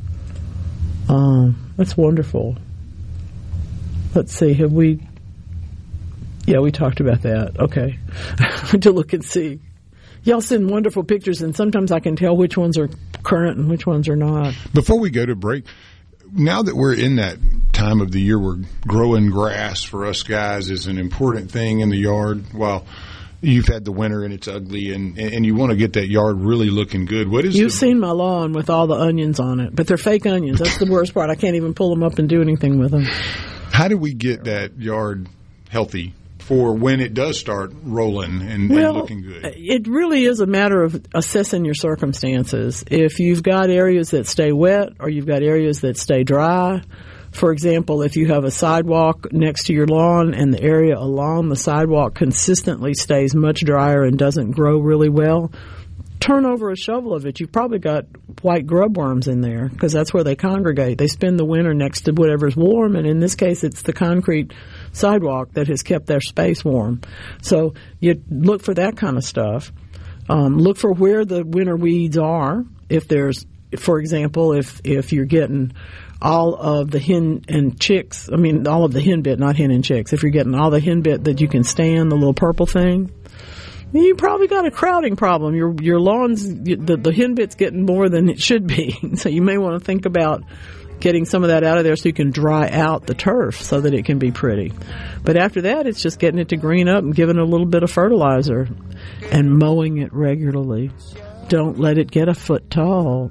Speaker 4: Um, that's wonderful. Let's see, have we, yeah, we talked about that. Okay. To look and see. Y'all send wonderful pictures, and sometimes I can tell which ones are current and which ones are not.
Speaker 5: Before we go to break, now that we're in that time of the year where growing grass for us guys is an important thing in the yard, well, you've had the winter and it's ugly, and, and you want to get that yard really looking good. What is
Speaker 4: You've
Speaker 5: the,
Speaker 4: seen my lawn with all the onions on it, but they're fake onions. That's the worst part. I can't even pull them up and do anything with them. How
Speaker 5: do we get that yard healthy for when it does start rolling and,
Speaker 4: well,
Speaker 5: and looking good?
Speaker 4: It really is a matter of assessing your circumstances. If you've got areas that stay wet or you've got areas that stay dry, for example, if you have a sidewalk next to your lawn and the area along the sidewalk consistently stays much drier and doesn't grow really well, turn over a shovel of it. You've probably got white grub worms in there because that's where they congregate. They spend the winter next to whatever's warm, and in this case it's the concrete sidewalk that has kept their space warm. So you look for that kind of stuff. Um, look for where the winter weeds are. If there's, for example, if if you're getting all of the hen and chicks, I mean all of the hen bit, not hen and chicks. If you're getting all the hen bit that you can stand, the little purple thing, you probably got a crowding problem. Your your lawn's, the, the hen bit's getting more than it should be. So you may want to think about getting some of that out of there so you can dry out the turf so that it can be pretty. But after that, it's just getting it to green up and giving it a little bit of fertilizer and mowing it regularly. Don't let it get a foot tall.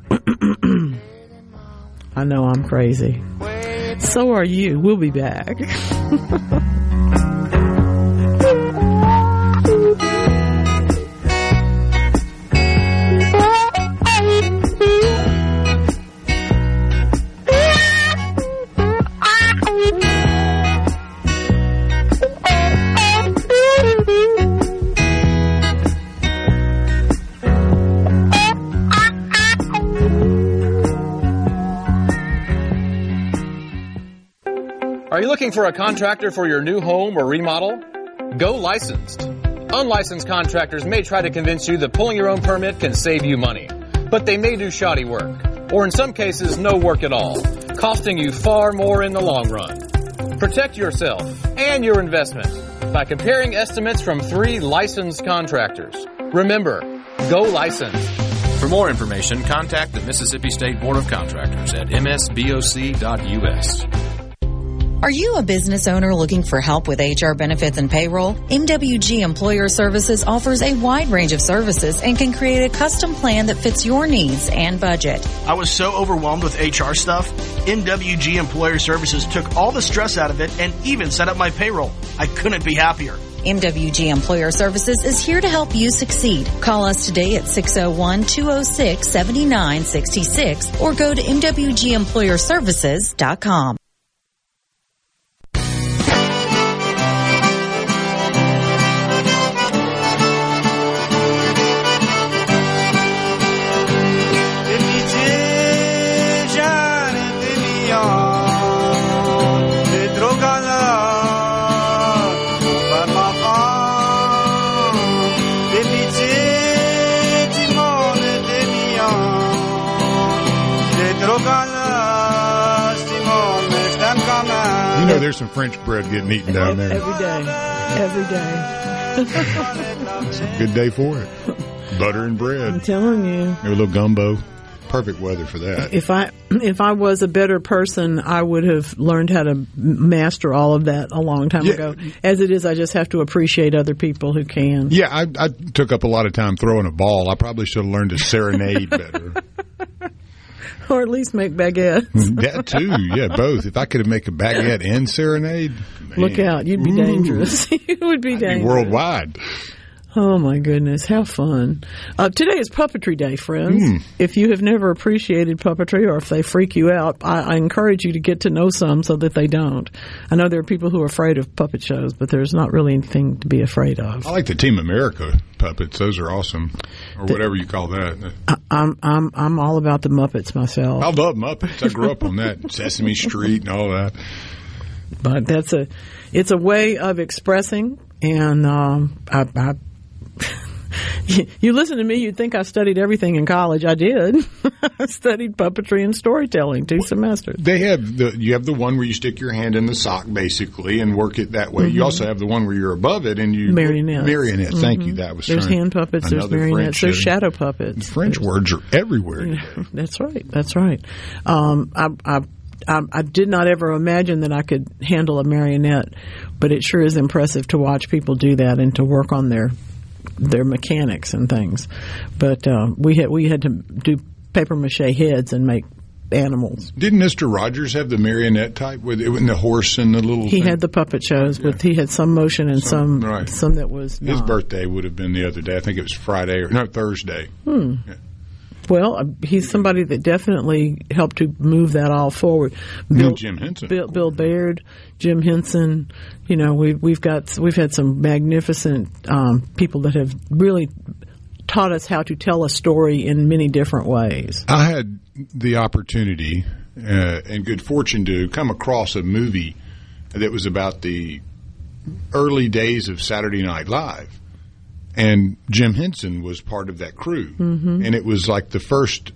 Speaker 4: I know I'm crazy. So are you. We'll be back.
Speaker 13: Are you looking for a contractor for your new home or remodel? Go licensed. Unlicensed contractors may try to convince you that pulling your own permit can save you money, but they may do shoddy work, or in some cases, no work at all, costing you far more in the long run. Protect yourself and your investment by comparing estimates from three licensed contractors. Remember, go licensed.
Speaker 11: For more information, contact the Mississippi State Board of Contractors at m s b o c dot u s.
Speaker 7: Are you a business owner looking for help with H R benefits and payroll? M W G Employer Services offers a wide range of services and can create a custom plan that fits your needs and budget.
Speaker 8: I was so overwhelmed with H R stuff, M W G Employer Services took all the stress out of it and even set up my payroll. I couldn't be happier.
Speaker 7: M W G Employer Services is here to help you succeed. Call us today at six oh one, two oh six, seven nine six six or go to m w g employer services dot com.
Speaker 5: You know, there's some French bread getting eaten down there.
Speaker 4: Every day. Every day.
Speaker 5: It's a good day for it. Butter and bread.
Speaker 4: I'm telling you.
Speaker 5: Maybe a little gumbo. Perfect weather for that.
Speaker 4: If I if I was a better person, I would have learned how to master all of that a long time
Speaker 5: yeah.
Speaker 4: ago. As it is, I just have to appreciate other people who can.
Speaker 5: Yeah, I, I took up a lot of time throwing a ball. I probably should have learned to serenade better.
Speaker 4: Or at least make baguettes.
Speaker 5: That too, yeah, both. If I could have make a baguette and serenade, man.
Speaker 4: Look out, you'd be Ooh. dangerous. You would be
Speaker 5: I'd
Speaker 4: dangerous.
Speaker 5: Be worldwide.
Speaker 4: Oh, my goodness. How fun. Uh, today is Puppetry Day, friends. Mm. If you have never appreciated puppetry or if they freak you out, I, I encourage you to get to know some so that they don't. I know there are people who are afraid of puppet shows, but there's not really anything to be afraid of.
Speaker 5: I like the Team America puppets. Those are awesome. Or the, whatever you call that.
Speaker 4: I, I'm I'm I'm all about the Muppets myself.
Speaker 5: I love Muppets. I grew up on that. Sesame Street and all that.
Speaker 4: But that's a, it's a way of expressing, and um, I, I you listen to me, you'd think I studied everything in college. I did. I studied puppetry and storytelling two semesters.
Speaker 5: They have the you have the one where you stick your hand in the sock basically and work it that way. Mm-hmm. You also have the one where you're above it and you
Speaker 4: marionettes.
Speaker 5: Marionette. Mm-hmm. Thank you. That was
Speaker 4: there's
Speaker 5: trying,
Speaker 4: hand puppets. There's marionettes.
Speaker 5: French,
Speaker 4: there's shadow puppets.
Speaker 5: The French
Speaker 4: there's,
Speaker 5: words are everywhere.
Speaker 4: Yeah, that's right. That's right. Um, I, I I, I did not ever imagine that I could handle a marionette, but it sure is impressive to watch people do that and to work on their their mechanics and things. But uh, we had we had to do paper mache heads and make animals.
Speaker 5: Didn't Mister Rogers have the marionette type with, with the horse and the little?
Speaker 4: He
Speaker 5: thing?
Speaker 4: had the puppet shows, yeah. but he had some motion and some some,
Speaker 5: right.
Speaker 4: some that was not.
Speaker 5: His birthday would have been the other day. I think it was Friday or no Thursday.
Speaker 4: Hmm.
Speaker 5: Yeah.
Speaker 4: Well, he's somebody that definitely helped to move that all forward.
Speaker 5: Bill, Jim Henson,
Speaker 4: Bill, Bill Baird, Jim Henson. You know, we've we've got we've had some magnificent um, people that have really taught us how to tell a story in many different ways.
Speaker 5: I had the opportunity uh, and good fortune to come across a movie that was about the early days of Saturday Night Live. And Jim Henson was part of that crew. Mm-hmm. And it was like the first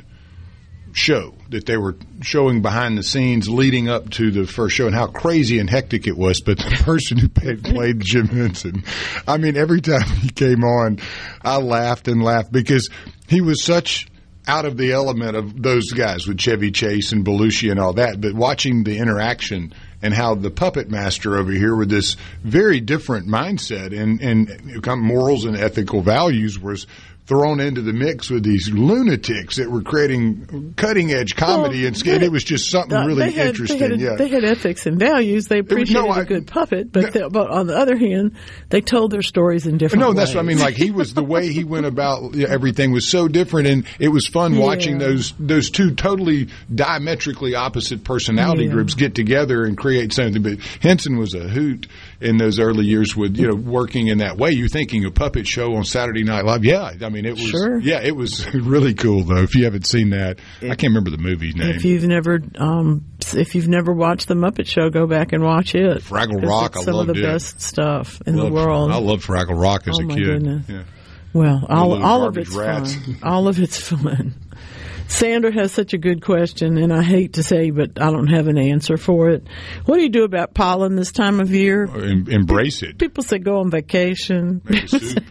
Speaker 5: show that they were showing behind the scenes leading up to the first show and how crazy and hectic it was. But the person who played, played Jim Henson, I mean, every time he came on, I laughed and laughed because he was such out of the element of those guys with Chevy Chase and Belushi and all that. But watching the interaction and how the puppet master over here with this very different mindset and, and morals and ethical values was thrown into the mix with these lunatics that were creating cutting-edge comedy, well, and, they, and it was just something uh, really
Speaker 4: they had,
Speaker 5: interesting.
Speaker 4: They had,
Speaker 5: yeah.
Speaker 4: they had ethics and values. They appreciated no, I, a good puppet, but, no, they, but on the other hand, they told their stories in different
Speaker 5: no,
Speaker 4: ways.
Speaker 5: No, that's what I mean. Like, he was, the way he went about everything was so different, and it was fun yeah. watching those those two totally diametrically opposite personality yeah. groups get together and create something. But Henson was a hoot in those early years with, you know, working in that way. You're thinking a puppet show on Saturday Night Live. Yeah, I mean, it was,
Speaker 4: sure.
Speaker 5: yeah, it was really cool, though. If you haven't seen that, if, I can't remember the movie's name.
Speaker 4: If you've never, um, if you've never watched The Muppet Show, go back and watch it.
Speaker 5: Fraggle Rock,
Speaker 4: it's
Speaker 5: I
Speaker 4: some
Speaker 5: loved
Speaker 4: of the
Speaker 5: it.
Speaker 4: best stuff in
Speaker 5: loved,
Speaker 4: the world.
Speaker 5: I loved Fraggle Rock as
Speaker 4: oh
Speaker 5: a
Speaker 4: my
Speaker 5: kid.
Speaker 4: Goodness.
Speaker 5: Yeah.
Speaker 4: Well, all, all of it's
Speaker 5: rats.
Speaker 4: fun. All of it's fun. Sandra has such a good question, and I hate to say, but I don't have an answer for it. What do you do about pollen this time of year?
Speaker 5: Em- embrace it.
Speaker 4: People say go on vacation.
Speaker 5: Make a soup.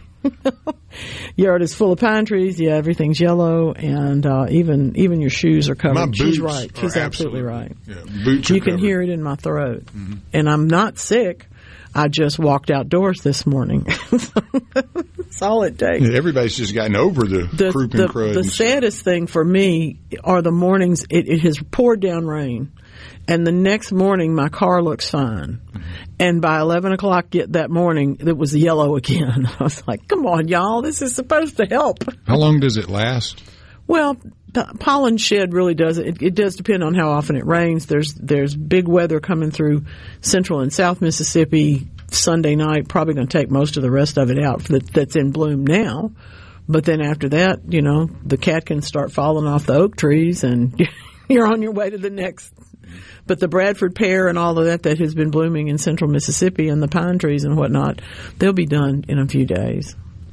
Speaker 4: Yard is full of pine trees. Yeah, everything's yellow, and uh, even even your shoes are covered.
Speaker 5: My boots
Speaker 4: She's right. She's
Speaker 5: absolutely,
Speaker 4: absolutely right.
Speaker 5: Yeah, boots
Speaker 4: you
Speaker 5: are
Speaker 4: can
Speaker 5: covered.
Speaker 4: hear it in my throat, mm-hmm. and I'm not sick. I just walked outdoors this morning. That's all it takes.
Speaker 5: Yeah, everybody's just gotten over the,
Speaker 4: the
Speaker 5: croup
Speaker 4: the,
Speaker 5: and crud.
Speaker 4: The
Speaker 5: and
Speaker 4: saddest
Speaker 5: stuff.
Speaker 4: thing for me are the mornings. It, it has poured down rain, and the next morning my car looks fine. Mm-hmm. And by eleven o'clock that morning, it was yellow again. I was like, "Come on, y'all! This is supposed to help."
Speaker 5: How long does it last?
Speaker 4: Well, the pollen shed really does. It, it does depend on how often it rains. There's there's big weather coming through central and south Mississippi Sunday night. Probably going to take most of the rest of it out that, that's in bloom now. But then after that, you know, the cat can start falling off the oak trees, and you're on your way to the next. But the Bradford pear and all of that that has been blooming in central Mississippi and the pine trees and whatnot, they'll be done in a few days.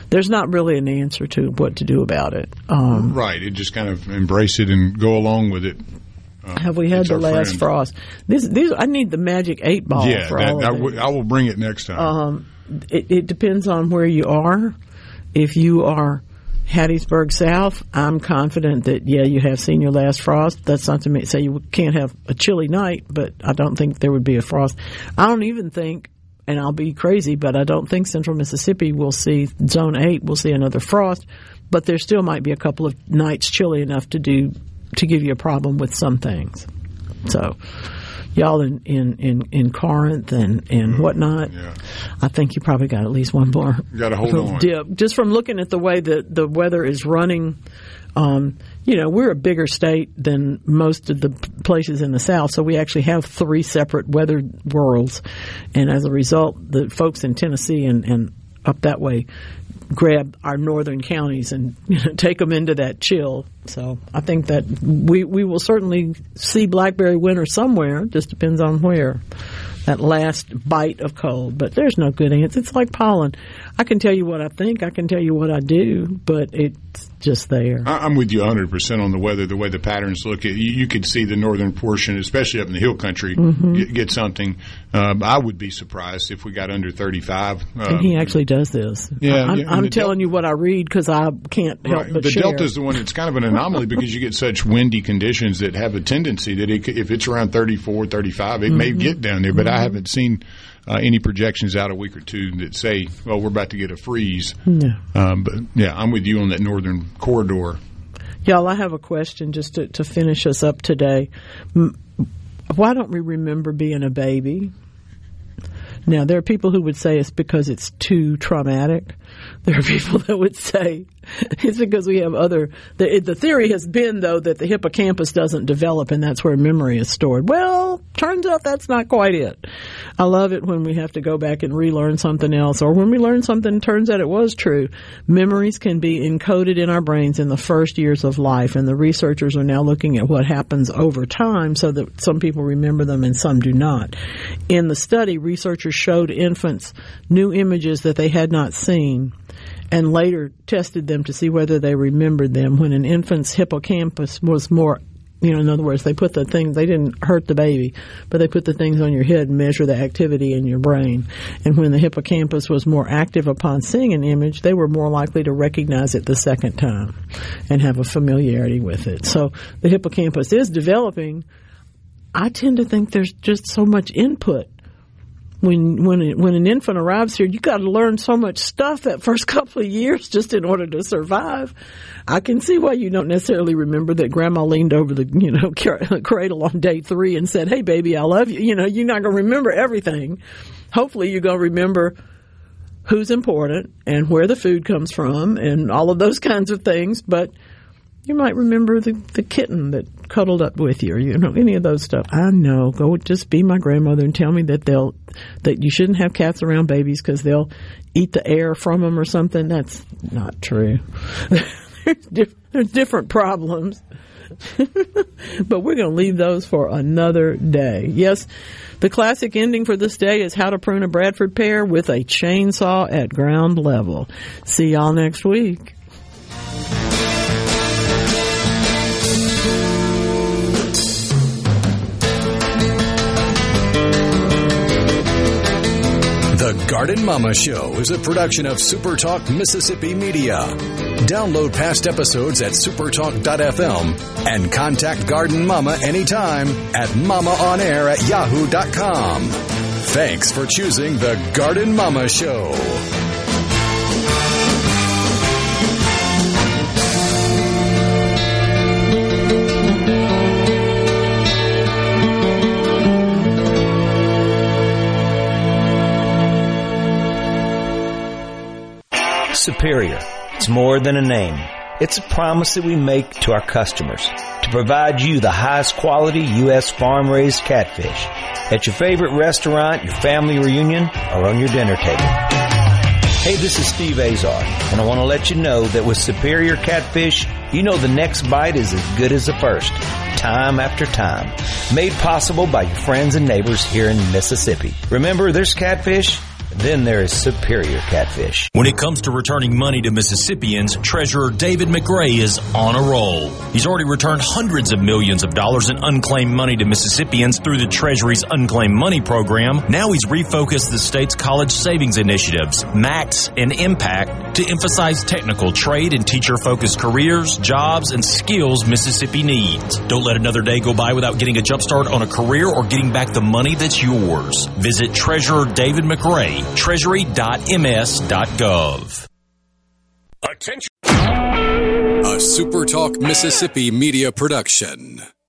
Speaker 4: there's not really an answer to what to do about it. Um,
Speaker 5: right. It just kind of embrace it and go along with it. Uh,
Speaker 4: have we had the last friend. frost? This, these, I need the magic eight ball
Speaker 5: yeah,
Speaker 4: for
Speaker 5: that,
Speaker 4: all of
Speaker 5: I,
Speaker 4: these.
Speaker 5: w- I will bring it next time.
Speaker 4: Um, it, it depends on where you are. If you are Hattiesburg South, I'm confident that, yeah, you have seen your last frost. That's not to me, say you can't have a chilly night, but I don't think there would be a frost. I don't even think, and I'll be crazy, but I don't think Central Mississippi will see, Zone eight will see another frost, but there still might be a couple of nights chilly enough to do, to give you a problem with some things. So, y'all in, in, in, in Corinth and, and mm, whatnot, yeah. I think you probably got at least one more
Speaker 5: got to hold on.
Speaker 4: dip. Just from looking at the way that the weather is running, um, you know, we're a bigger state than most of the places in the South, so we actually have three separate weather worlds. And as a result, the folks in Tennessee and, and up that way grab our northern counties and, you know, take them into that chill. So I think that we we will certainly see blackberry winter somewhere. Just depends on where. That last bite of cold. But there's no good answer. It's like pollen. I can tell you what I think. I can tell you what I do, but it's just there.
Speaker 5: I'm with you one hundred percent on the weather, the way the patterns look. You, you could see the northern portion, especially up in the hill country, mm-hmm. get, get something. Um, I would be surprised if we got under thirty-five. Um,
Speaker 4: and he actually does this.
Speaker 5: Yeah,
Speaker 4: I'm,
Speaker 5: yeah,
Speaker 4: I'm telling del- you what I read because I can't help
Speaker 5: right.
Speaker 4: but
Speaker 5: the
Speaker 4: share.
Speaker 5: Delta is the one that's kind of an anomaly because you get such windy conditions that have a tendency that it, if it's around thirty-four, thirty-five, it mm-hmm. may get down there. But mm-hmm. I haven't seen uh, any projections out a week or two that say, well, we're about to get a freeze.
Speaker 4: No.
Speaker 5: Um, but, yeah, I'm with you on that northern corridor.
Speaker 4: Y'all, I have a question just to, to finish us up today. Why don't we remember being a baby? Now, there are people who would say it's because it's too traumatic. There are people that would say it's because we have other the, – the theory has been, though, that the hippocampus doesn't develop and that's where memory is stored. Well, turns out that's not quite it. I love it when we have to go back and relearn something else, or when we learn something and turns out it was true. Memories can be encoded in our brains in the first years of life, and the researchers are now looking at what happens over time so that some people remember them and some do not. In the study, researchers showed infants new images that they had not seen and later tested them to see whether they remembered them. When an infant's hippocampus was more, you know, in other words, they put the things, they didn't hurt the baby, but they put the things on your head and measure the activity in your brain. And when the hippocampus was more active upon seeing an image, they were more likely to recognize it the second time and have a familiarity with it. So the hippocampus is developing. I tend to think there's just so much input. When when it, when an infant arrives here, you got to learn so much stuff that first couple of years just in order to survive. I can see why you don't necessarily remember that Grandma leaned over the you know cradle on day three and said, "Hey, baby, I love you." You know, you're not going to remember everything. Hopefully, you're going to remember who's important and where the food comes from and all of those kinds of things. But you might remember the, the kitten that cuddled up with you, or you know, any of those stuff. I know. Go just be my grandmother and tell me that they'll that you shouldn't have cats around babies because they'll eat the air from them or something. That's not true. there's, diff- there's different problems, but we're going to leave those for another day. Yes, the classic ending for this day is how to prune a Bradford pear with a chainsaw at ground level. See y'all next week.
Speaker 1: The Garden Mama Show is a production of SuperTalk Mississippi Media. Download past episodes at supertalk dot f m and contact Garden Mama anytime at mamaonair at yahoo dot com. Thanks for choosing The Garden Mama Show.
Speaker 10: Superior. It's more than a name. It's a promise that we make to our customers to provide you the highest quality U S farm-raised catfish at your favorite restaurant, your family reunion, or on your dinner table. Hey, this is Steve Azar, and I want to let you know that with Superior Catfish, you know the next bite is as good as the first, time after time. Made possible by your friends and neighbors here in Mississippi. Remember, there's catfish, Then there is Superior Catfish.
Speaker 11: When it comes to returning money to Mississippians, Treasurer David McRae is on a roll. He's already returned hundreds of millions of dollars in unclaimed money to Mississippians through the Treasury's Unclaimed Money Program. Now he's refocused the state's college savings initiatives, MAX and Impact, to emphasize technical, trade, and teacher-focused careers, jobs, and skills Mississippi needs. Don't let another day go by without getting a jump start on a career or getting back the money that's yours. Visit Treasurer David McRae, treasury dot m s dot gov.
Speaker 1: Attention! A SuperTalk Mississippi media production.